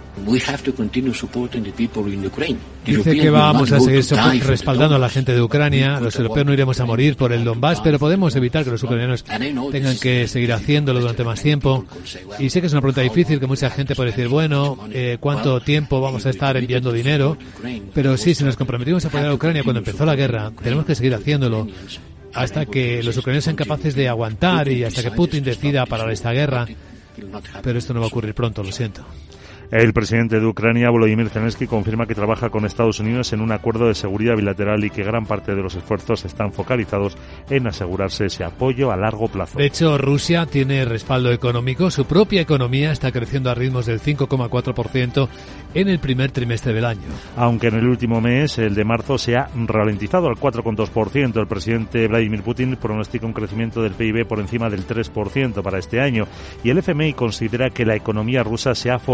Dice que vamos a seguir respaldando a la gente de Ucrania. Los europeos no iremos a morir por el Donbass, pero podemos evitar que los ucranianos tengan que seguir haciéndolo durante más tiempo. Y sé que es una pregunta difícil, que mucha gente puede decir, bueno, ¿cuánto tiempo vamos a estar enviando dinero? Pero sí, si nos comprometimos a apoyar a Ucrania cuando empezó la guerra, tenemos que seguir haciéndolo hasta que los ucranianos sean capaces de aguantar y hasta que Putin decida parar esta guerra. Pero esto no va a ocurrir pronto, lo siento. El presidente de Ucrania, Volodymyr Zelensky, confirma que trabaja con Estados Unidos en un acuerdo de seguridad bilateral y que gran parte de los esfuerzos están focalizados en asegurarse ese apoyo a largo plazo. De hecho, Rusia tiene respaldo económico. Su propia economía está creciendo a ritmos del 5,4% en el primer trimestre del año. Aunque en el último mes, el de marzo, se ha ralentizado al 4,2%. El presidente Vladimir Putin pronostica un crecimiento del PIB por encima del 3% para este año. Y el FMI considera que la economía rusa se ha fortalecido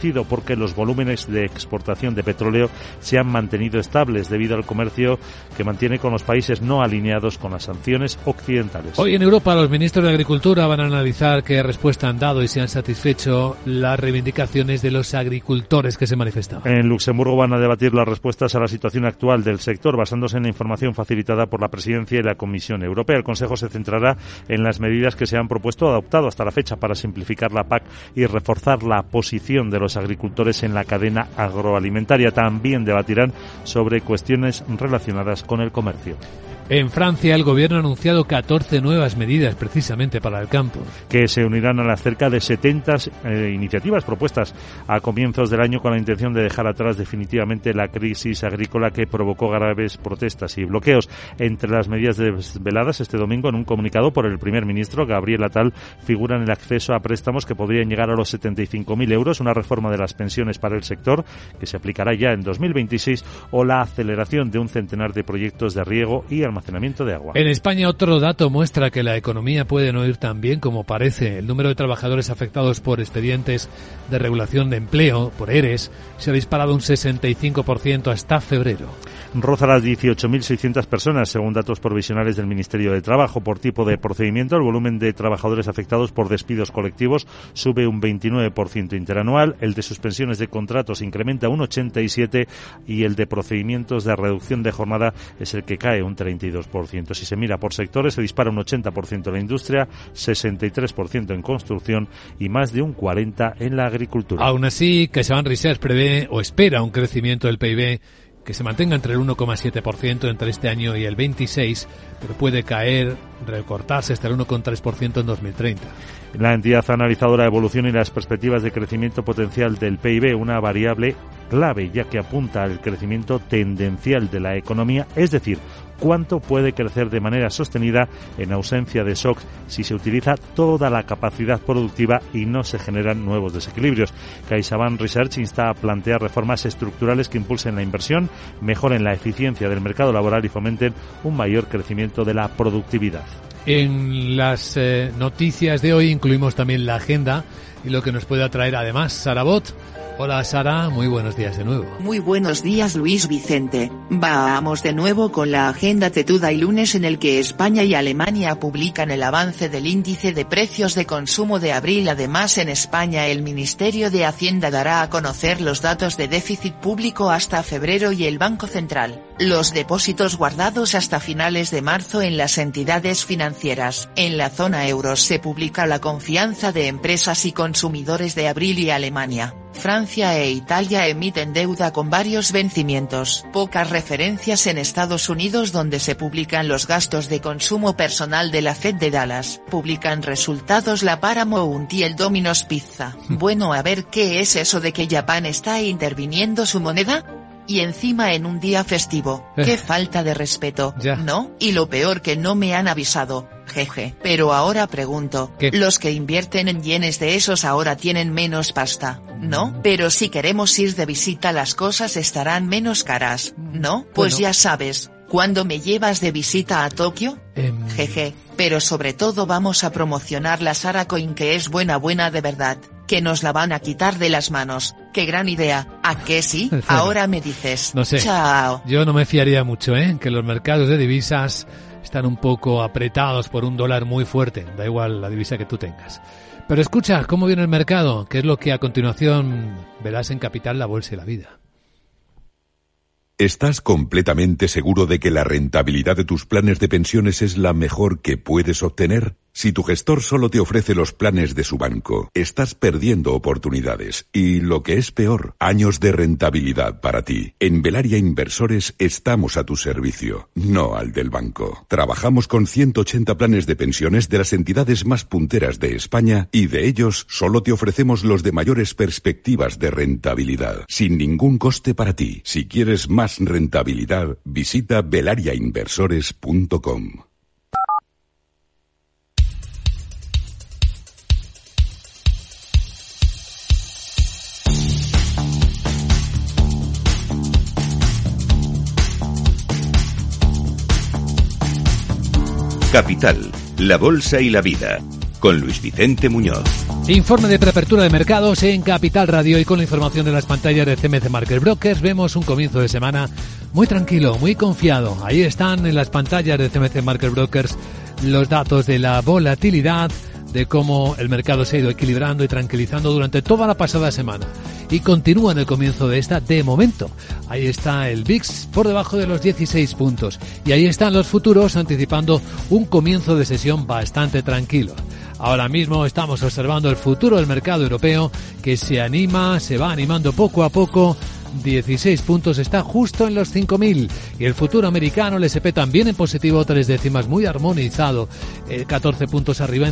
crecido porque los volúmenes de exportación de petróleo se han mantenido estables debido al comercio que mantiene con los países no alineados con las sanciones occidentales. Hoy en Europa los ministros de Agricultura van a analizar qué respuesta han dado y si han satisfecho las reivindicaciones de los agricultores que se manifestaban. En Luxemburgo van a debatir las respuestas a la situación actual del sector basándose en la información facilitada por la Presidencia y la Comisión Europea. El Consejo se centrará en las medidas que se han propuesto o adoptado hasta la fecha para simplificar la PAC y reforzar la posición de los agricultores en la cadena agroalimentaria. También debatirán sobre cuestiones relacionadas con el comercio. En Francia, el gobierno ha anunciado 14 nuevas medidas precisamente para el campo, que se unirán a las cerca de 70 iniciativas propuestas a comienzos del año con la intención de dejar atrás definitivamente la crisis agrícola que provocó graves protestas y bloqueos. Entre las medidas desveladas este domingo en un comunicado por el primer ministro Gabriel Attal figuran el acceso a préstamos que podrían llegar a los 75.000 euros, una reforma de las pensiones para el sector que se aplicará ya en 2026 o la aceleración de un centenar de proyectos de riego y almacenamiento de agua. En España otro dato muestra que la economía puede no ir tan bien como parece. El número de trabajadores afectados por expedientes de regulación de empleo, por ERES, se ha disparado un 65% hasta febrero. Roza las 18.600 personas, según datos provisionales del Ministerio de Trabajo. Por tipo de procedimiento, el volumen de trabajadores afectados por despidos colectivos sube un 29% interanual, el de suspensiones de contratos incrementa un 87% y el de procedimientos de reducción de jornada es el que cae un 32%. Si se mira por sectores, se dispara un 80% en la industria, 63% en construcción y más de un 40% en la agricultura. Aún así, CaixaBank Research prevé o espera un crecimiento del PIB que se mantenga entre el 1,7% entre este año y el 26, pero puede caer, recortarse hasta el 1,3% en 2030. La entidad ha analizado la evolución y las perspectivas de crecimiento potencial del PIB, una variable clave ya que apunta al crecimiento tendencial de la economía, es decir, cuánto puede crecer de manera sostenida en ausencia de shocks si se utiliza toda la capacidad productiva y no se generan nuevos desequilibrios. CaixaBank Research insta a plantear reformas estructurales que impulsen la inversión, mejoren la eficiencia del mercado laboral y fomenten un mayor crecimiento de la productividad. En las noticias de hoy incluimos también la agenda y lo que nos puede atraer además Sara Bot. Hola Sara, muy buenos días de nuevo. Muy buenos días Luis Vicente. Vamos de nuevo con la agenda tetuda y lunes en el que España y Alemania publican el avance del índice de precios de consumo de abril. Además en España el Ministerio de Hacienda dará a conocer los datos de déficit público hasta febrero y el Banco Central, los depósitos guardados hasta finales de marzo en las entidades financieras. En la zona euro se publica la confianza de empresas y consumidores de abril y Alemania, Francia e Italia emiten deuda con varios vencimientos. Pocas referencias en Estados Unidos donde se publican los gastos de consumo personal de la Fed de Dallas. Publican resultados la Paramount y el Domino's Pizza. Bueno, a ver qué es eso de que Japón está interviniendo su moneda. Y encima en un día festivo. ¡Qué falta de respeto! Ya. ¿No? Y lo peor que no me han avisado. Jeje. Pero ahora pregunto, ¿qué? Los que invierten en yenes de esos ahora tienen menos pasta, ¿no? Pero si queremos ir de visita las cosas estarán menos caras, ¿no? Pues bueno. Ya sabes, ¿cuándo me llevas de visita a Tokio? Jeje. Pero sobre todo vamos a promocionar la Sara Coin que es buena de verdad. Que nos la van a quitar de las manos. ¡Qué gran idea! ¿A qué sí? Ahora me dices. No sé. Chao. Yo no me fiaría mucho, que los mercados de divisas están un poco apretados por un dólar muy fuerte. Da igual la divisa que tú tengas. Pero escucha, ¿cómo viene el mercado? ¿Qué es lo que a continuación verás en Capital, la Bolsa y la Vida? ¿Estás completamente seguro de que la rentabilidad de tus planes de pensiones es la mejor que puedes obtener? Si tu gestor solo te ofrece los planes de su banco, estás perdiendo oportunidades y, lo que es peor, años de rentabilidad para ti. En Velaria Inversores estamos a tu servicio, no al del banco. Trabajamos con 180 planes de pensiones de las entidades más punteras de España y de ellos solo te ofrecemos los de mayores perspectivas de rentabilidad, sin ningún coste para ti. Si quieres más rentabilidad, visita velariainversores.com. Capital, la Bolsa y la Vida, con Luis Vicente Muñoz. Informe de preapertura de mercados en Capital Radio, y con la información de las pantallas de CMC Market Brokers vemos un comienzo de semana muy tranquilo, muy confiado. Ahí están en las pantallas de CMC Market Brokers los datos de la volatilidad, de cómo el mercado se ha ido equilibrando y tranquilizando durante toda la pasada semana. Y continúa en el comienzo de esta, de momento. Ahí está el VIX por debajo de los 16 puntos. Y ahí están los futuros anticipando un comienzo de sesión bastante tranquilo. Ahora mismo estamos observando el futuro del mercado europeo que se va animando poco a poco. 16 puntos, está justo en los 5.000. Y el futuro americano, el S&P, también en positivo, 3 décimas, muy armonizado, 14 puntos arriba en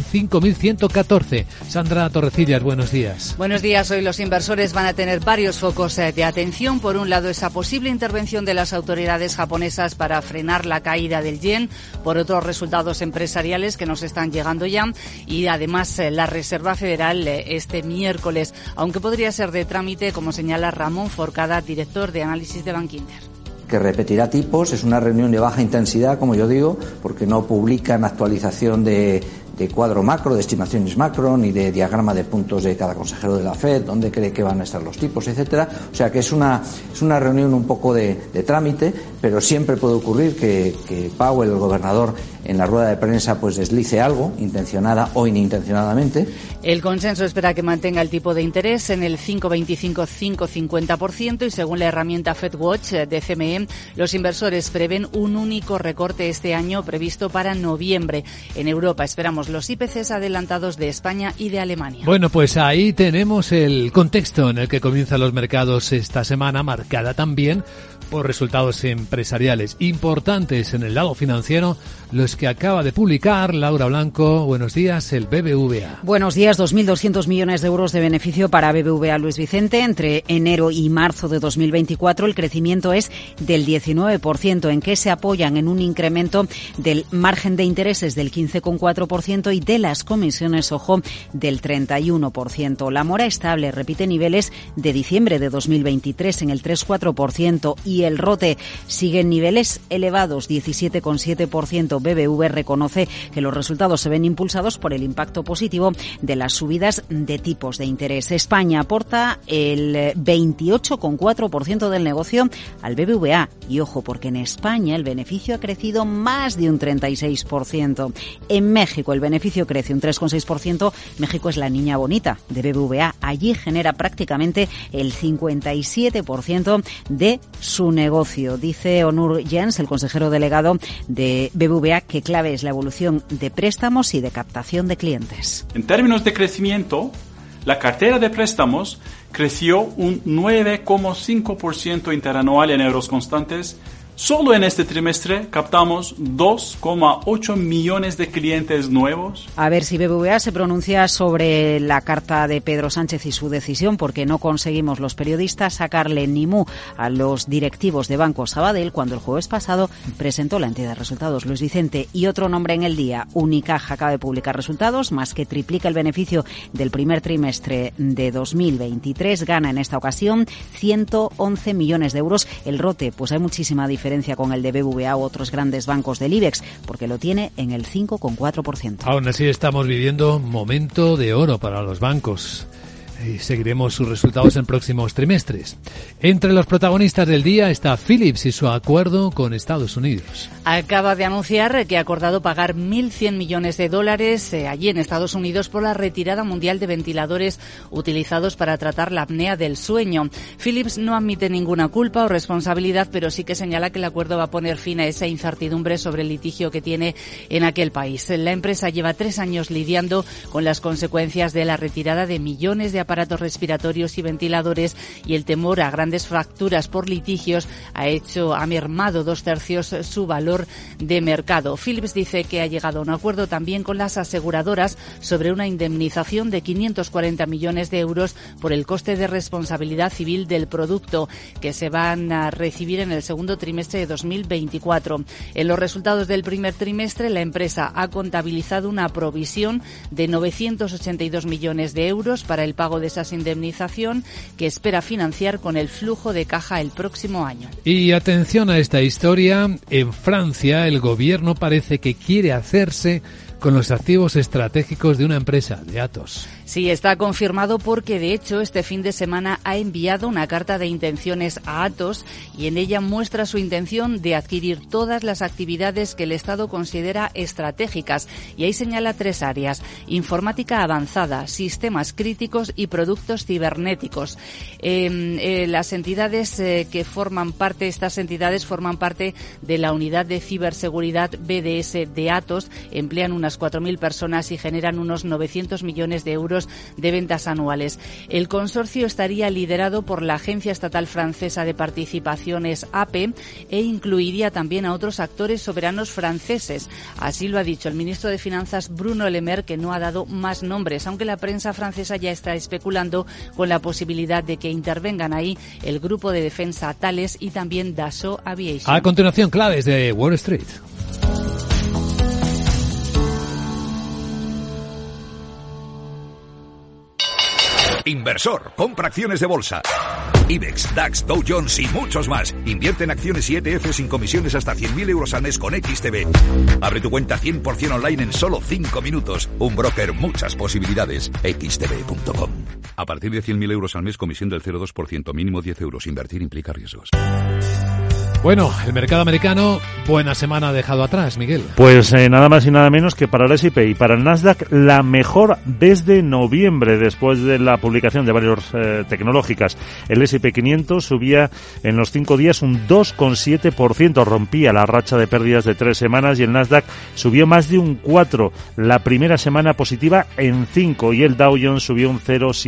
5.114. Sandra Torrecillas, buenos días. Buenos días. Hoy los inversores van a tener varios focos de atención. Por un lado, esa posible intervención de las autoridades japonesas para frenar la caída del yen. Por otro, resultados empresariales que nos están llegando ya. Y además, la Reserva Federal este miércoles, aunque podría ser de trámite, como señala Ramón Forcada, director de análisis de Bankinter. Que repetirá tipos, es una reunión de baja intensidad, como yo digo, porque no publican actualización de cuadro macro, de estimaciones macro, ni de diagrama de puntos de cada consejero de la FED, dónde cree que van a estar los tipos, etcétera. O sea que es una reunión un poco de trámite, pero siempre puede ocurrir que Powell, el gobernador, en la rueda de prensa pues deslice algo, intencionada o inintencionadamente. El consenso espera que mantenga el tipo de interés en el 5,25-5,50%, y según la herramienta FedWatch de CME, los inversores prevén un único recorte este año previsto para noviembre. En Europa esperamos los IPCs adelantados de España y de Alemania. Bueno, pues ahí tenemos el contexto en el que comienzan los mercados esta semana, marcada también por resultados empresariales importantes en el lado financiero, los que acaba de publicar Laura Blanco. Buenos días, el BBVA. Buenos días, 2.200 millones de euros de beneficio para BBVA, Luis Vicente. Entre enero y marzo de 2024 el crecimiento es del 19%, en que se apoyan en un incremento del margen de intereses del 15,4% y de las comisiones, ojo, del 31%. La mora estable repite niveles de diciembre de 2023 en el 3,4%, y el ROTE sigue en niveles elevados, 17,7%. BBV reconoce que los resultados se ven impulsados por el impacto positivo de las subidas de tipos de interés. España aporta el 28,4% del negocio al BBVA. Y ojo, porque en España el beneficio ha crecido más de un 36%. En México el beneficio crece un 3,6%. México es la niña bonita de BBVA. Allí genera prácticamente el 57% de su negocio. Dice Onur Jens, el consejero delegado de BBVA, que clave es la evolución de préstamos y de captación de clientes. En términos de crecimiento, la cartera de préstamos creció un 9,5% interanual en euros constantes. Solo en este trimestre captamos 2,8 millones de clientes nuevos. A ver si BBVA se pronuncia sobre la carta de Pedro Sánchez y su decisión, porque no conseguimos los periodistas sacarle ni mu a los directivos de Banco Sabadell cuando el jueves pasado presentó la entidad de resultados. Luis Vicente, y otro nombre en el día, Unicaja, acaba de publicar resultados, más que triplica el beneficio del primer trimestre de 2023, gana en esta ocasión 111 millones de euros. El ROTE, pues hay muchísima diferencia con el de BBVA u otros grandes bancos del IBEX, porque lo tiene en el 5,4%. Aún así estamos viviendo momento de oro para los bancos. Y seguiremos sus resultados en próximos trimestres. Entre los protagonistas del día está Philips y su acuerdo con Estados Unidos. Acaba de anunciar que ha acordado pagar $1.100 millones allí en Estados Unidos por la retirada mundial de ventiladores utilizados para tratar la apnea del sueño. Philips no admite ninguna culpa o responsabilidad, pero sí que señala que el acuerdo va a poner fin a esa incertidumbre sobre el litigio que tiene en aquel país. La empresa lleva 3 años lidiando con las consecuencias de la retirada de millones de aparatos respiratorios y ventiladores, y el temor a grandes fracturas por litigios ha mermado 2/3 su valor de mercado. Philips dice que ha llegado a un acuerdo también con las aseguradoras sobre una indemnización de 540 millones de euros por el coste de responsabilidad civil del producto, que se van a recibir en el segundo trimestre de 2024. En los resultados del primer trimestre, la empresa ha contabilizado una provisión de 982 millones de euros para el pago de esa indemnización, que espera financiar con el flujo de caja el próximo año. Y atención a esta historia, en Francia el gobierno parece que quiere hacerse con los activos estratégicos de una empresa, de Atos. Sí, está confirmado porque, de hecho, este fin de semana ha enviado una carta de intenciones a Atos y en ella muestra su intención de adquirir todas las actividades que el Estado considera estratégicas. Y ahí señala 3 áreas: informática avanzada, sistemas críticos y productos cibernéticos. Las entidades que forman parte, estas entidades forman parte de la unidad de ciberseguridad BDS de Atos, emplean unas 4.000 personas y generan unos 900 millones de euros de ventas anuales. El consorcio estaría liderado por la Agencia Estatal Francesa de Participaciones APE e incluiría también a otros actores soberanos franceses. Así lo ha dicho el ministro de Finanzas Bruno Le Maire, que no ha dado más nombres, aunque la prensa francesa ya está especulando con la posibilidad de que intervengan ahí el grupo de defensa Thales y también Dassault Aviation. A continuación, claves de Wall Street. Inversor, compra acciones de bolsa. IBEX, DAX, Dow Jones y muchos más. Invierte en acciones y ETF sin comisiones hasta 100.000 euros al mes con XTB. Abre tu cuenta 100% online en solo 5 minutos. Un broker, muchas posibilidades. XTB.com. A partir de 100.000 euros al mes, comisión del 0,2%, mínimo 10 euros. Invertir implica riesgos. Bueno, el mercado americano, buena semana ha dejado atrás, Miguel. Pues nada más y nada menos que para el S&P y para el Nasdaq la mejor desde noviembre, después de la publicación de varias tecnológicas. El S&P 500 subía en los 5 días un 2,7%, rompía la racha de pérdidas de 3 semanas, y el Nasdaq subió más de un 4%, la primera semana positiva en 5, y el Dow Jones subió un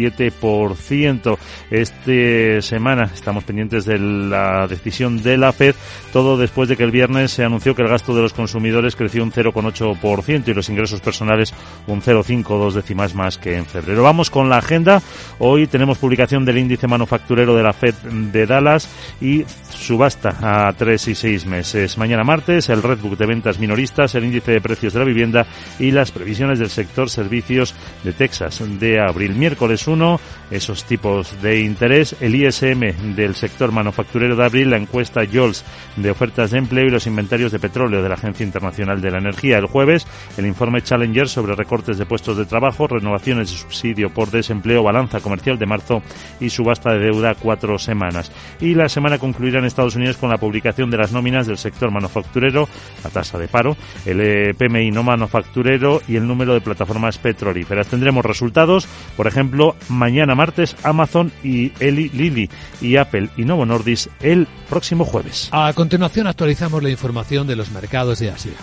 0,7%. Esta semana estamos pendientes de la decisión de la FED, todo después de que el viernes se anunció que el gasto de los consumidores creció un 0,8% y los ingresos personales un 0,5, 2 décimas más que en febrero. Vamos con la agenda. Hoy tenemos publicación del índice manufacturero de la FED de Dallas y subasta a 3 y 6 meses. Mañana martes, el Redbook de ventas minoristas, el índice de precios de la vivienda y las previsiones del sector servicios de Texas de abril. Miércoles 1, esos tipos de interés, el ISM del sector manufacturero de abril, la encuesta Jolts de ofertas de empleo y los inventarios de petróleo de la Agencia Internacional de la Energía. El jueves, el informe Challenger sobre recortes de puestos de trabajo, renovaciones de subsidio por desempleo, balanza comercial de marzo y subasta de deuda 4 semanas. Y la semana concluirá en Estados Unidos con la publicación de las nóminas del sector manufacturero, la tasa de paro, el PMI no manufacturero y el número de plataformas petrolíferas. Tendremos resultados, por ejemplo, mañana martes, Amazon y Eli Lilly y Apple y Novo Nordisk el próximo jueves. A continuación actualizamos la información de los mercados de Asia.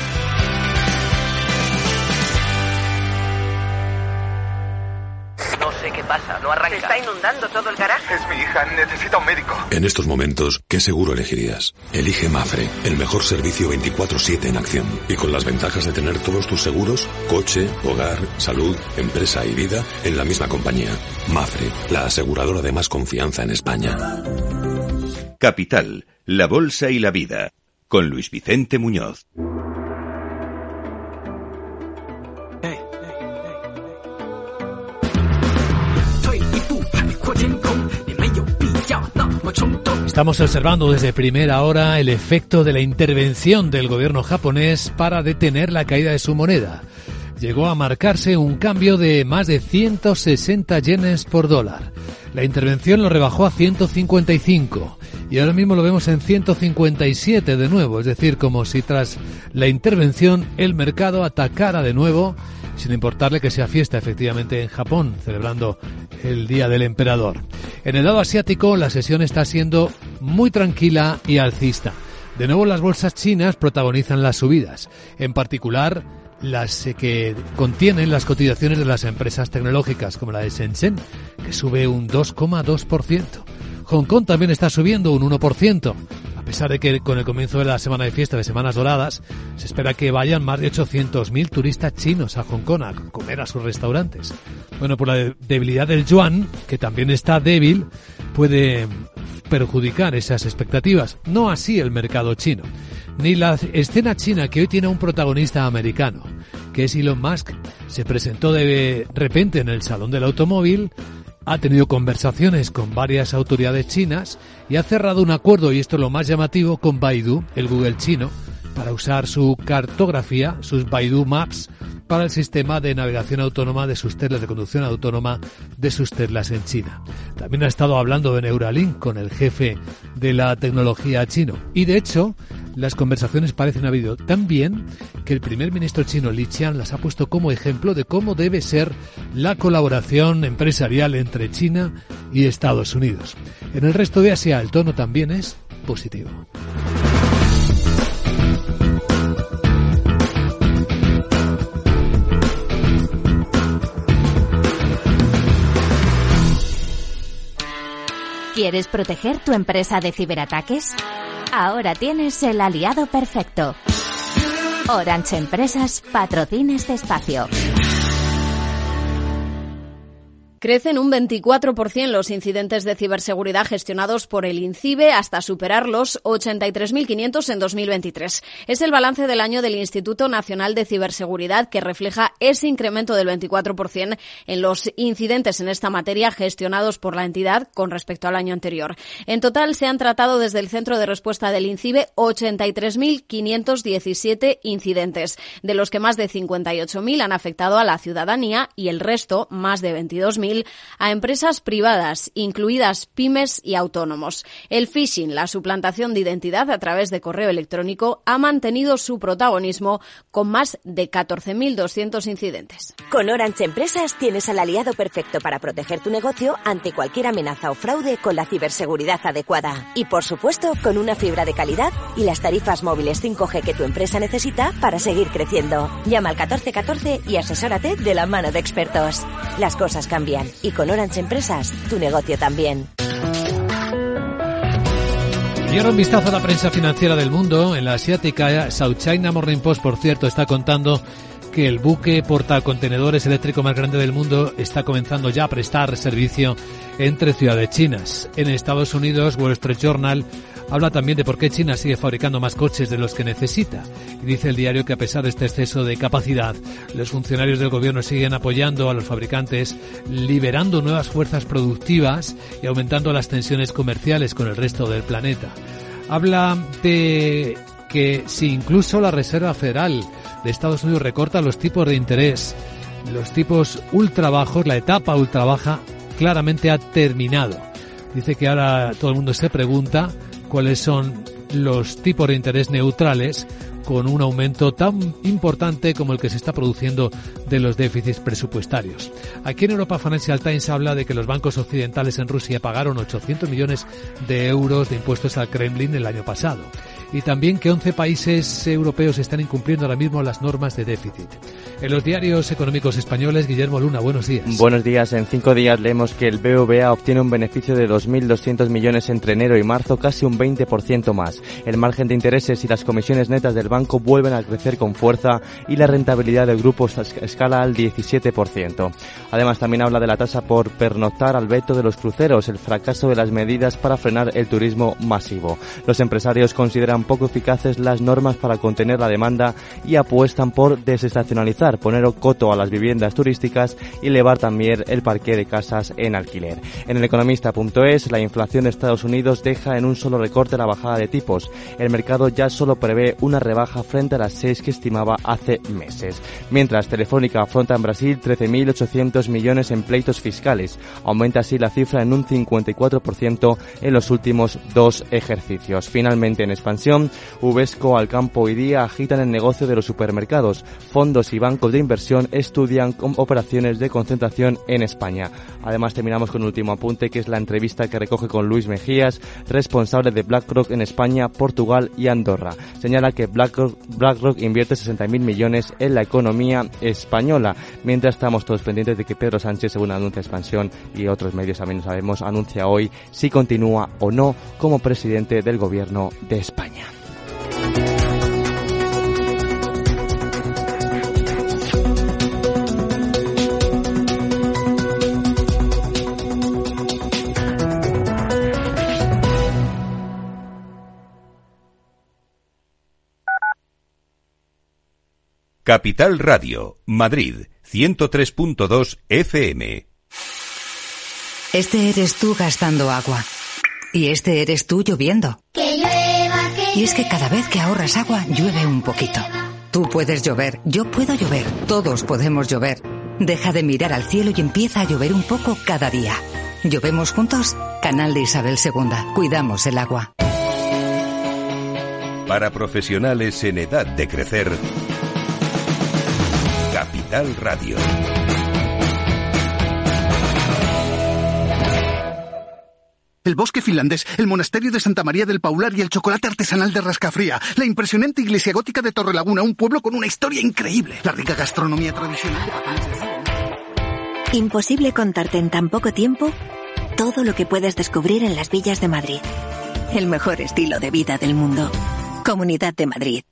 No sé qué pasa, no arranca. Se está inundando todo el garaje. Es mi hija, necesita un médico. En estos momentos, ¿qué seguro elegirías? Elige Mafre, el mejor servicio 24/7 en acción. Y con las ventajas de tener todos tus seguros, coche, hogar, salud, empresa y vida, en la misma compañía. Mafre, la aseguradora de más confianza en España. Capital, la bolsa y la vida, con Luis Vicente Muñoz. Estamos observando desde primera hora el efecto de la intervención del gobierno japonés para detener la caída de su moneda. Llegó a marcarse un cambio de más de 160 yenes por dólar. La intervención lo rebajó a 155 y ahora mismo lo vemos en 157 de nuevo, es decir, como si tras la intervención el mercado atacara de nuevo, sin importarle que sea fiesta efectivamente en Japón, celebrando el Día del Emperador. En el lado asiático la sesión está siendo muy tranquila y alcista. De nuevo las bolsas chinas protagonizan las subidas, en particular las que contienen las cotizaciones de las empresas tecnológicas, como la de Shenzhen, que sube un 2,2%. Hong Kong también está subiendo un 1%, a pesar de que con el comienzo de la semana de fiesta de Semanas Doradas se espera que vayan más de 800.000 turistas chinos a Hong Kong a comer a sus restaurantes. Bueno, por la debilidad del yuan, que también está débil, puede perjudicar esas expectativas. No así el mercado chino, ni la escena china, que hoy tiene un protagonista americano, que es Elon Musk. Se presentó de repente en el Salón del Automóvil, ha tenido conversaciones con varias autoridades chinas y ha cerrado un acuerdo, y esto es lo más llamativo, con Baidu, el Google chino, para usar su cartografía, sus Baidu Maps, para el sistema de navegación autónoma de sus Teslas, de conducción autónoma de sus Teslas en China. También ha estado hablando de Neuralink con el jefe de la tecnología chino. Y de hecho, las conversaciones parecen haber ido tan bien que el primer ministro chino Li Qiang las ha puesto como ejemplo de cómo debe ser la colaboración empresarial entre China y Estados Unidos. En el resto de Asia el tono también es positivo. ¿Quieres proteger tu empresa de ciberataques? Ahora tienes el aliado perfecto. Orange Empresas patrocina este espacio. Crecen un 24% los incidentes de ciberseguridad gestionados por el INCIBE hasta superar los 83.500 en 2023. Es el balance del año del Instituto Nacional de Ciberseguridad que refleja ese incremento del 24% en los incidentes en esta materia gestionados por la entidad con respecto al año anterior. En total se han tratado desde el Centro de Respuesta del INCIBE 83.517 incidentes, de los que más de 58.000 han afectado a la ciudadanía y el resto, más de 22.000, a empresas privadas, incluidas pymes y autónomos. El phishing, la suplantación de identidad a través de correo electrónico, ha mantenido su protagonismo con más de 14.200 incidentes. Con Orange Empresas tienes al aliado perfecto para proteger tu negocio ante cualquier amenaza o fraude con la ciberseguridad adecuada. Y por supuesto, con una fibra de calidad y las tarifas móviles 5G que tu empresa necesita para seguir creciendo. Llama al 1414 y asesórate de la mano de expertos. Las cosas cambian. Y con Orange Empresas, tu negocio también. Y ahora un vistazo a la prensa financiera del mundo. En la asiática, South China Morning Post, por cierto, está contando que el buque portacontenedores eléctrico más grande del mundo está comenzando ya a prestar servicio entre ciudades chinas. En Estados Unidos, Wall Street Journal habla también de por qué China sigue fabricando más coches de los que necesita. Y dice el diario que a pesar de este exceso de capacidad, los funcionarios del gobierno siguen apoyando a los fabricantes, liberando nuevas fuerzas productivas y aumentando las tensiones comerciales con el resto del planeta. Habla de que si incluso la Reserva Federal de Estados Unidos recorta los tipos de interés, los tipos ultra bajos, la etapa ultra baja claramente ha terminado. Dice que ahora todo el mundo se pregunta cuáles son los tipos de interés neutrales con un aumento tan importante como el que se está produciendo de los déficits presupuestarios. Aquí en Europa Financial Times habla de que los bancos occidentales en Rusia pagaron 800 millones de euros de impuestos al Kremlin el año pasado. Y también que 11 países europeos están incumpliendo ahora mismo las normas de déficit. En los diarios económicos españoles, Guillermo Luna, buenos días. Buenos días. En 5 días leemos que el BBVA obtiene un beneficio de 2.200 millones entre enero y marzo, casi un 20% más. El margen de intereses y las comisiones netas del banco vuelven a crecer con fuerza y la rentabilidad del grupo escala al 17%. Además, también habla de la tasa por pernoctar al veto de los cruceros, el fracaso de las medidas para frenar el turismo masivo. Los empresarios consideran poco eficaces las normas para contener la demanda y apuestan por desestacionalizar, poner coto a las viviendas turísticas y elevar también el parque de casas en alquiler. En el economista.es, la inflación de Estados Unidos deja en un solo recorte la bajada de tipos. El mercado ya solo prevé una rebaja frente a las 6 que estimaba hace meses. Mientras, Telefónica afronta en Brasil 13.800 millones en pleitos fiscales. Aumenta así la cifra en un 54% en los últimos 2 ejercicios. Finalmente, en expansión, Uvesco, Alcampo y Día agitan el negocio de los supermercados. Fondos y bancos de inversión estudian operaciones de concentración en España. Además, terminamos con un último apunte, que es la entrevista que recoge con Luis Mejías, responsable de BlackRock en España, Portugal y Andorra. Señala que BlackRock invierte 60.000 millones en la economía española. Mientras, estamos todos pendientes de que Pedro Sánchez, según anuncia expansión y otros medios también lo sabemos, anuncia hoy si continúa o no como presidente del gobierno de España. Capital Radio, Madrid, 103.2 FM. Este eres tú gastando agua. Y este eres tú lloviendo. Que llueva, que Y es que cada vez que ahorras agua, llueve un poquito. Tú puedes llover, yo puedo llover, todos podemos llover. Deja de mirar al cielo y empieza a llover un poco cada día. ¿Llovemos juntos? Canal de Isabel II. Cuidamos el agua. Para profesionales en edad de crecer, Capital Radio. El bosque finlandés, el monasterio de Santa María del Paular y el chocolate artesanal de Rascafría. La impresionante iglesia gótica de Torrelaguna, un pueblo con una historia increíble. La rica gastronomía tradicional de Patagones. Imposible contarte en tan poco tiempo todo lo que puedes descubrir en las villas de Madrid. El mejor estilo de vida del mundo. Comunidad de Madrid.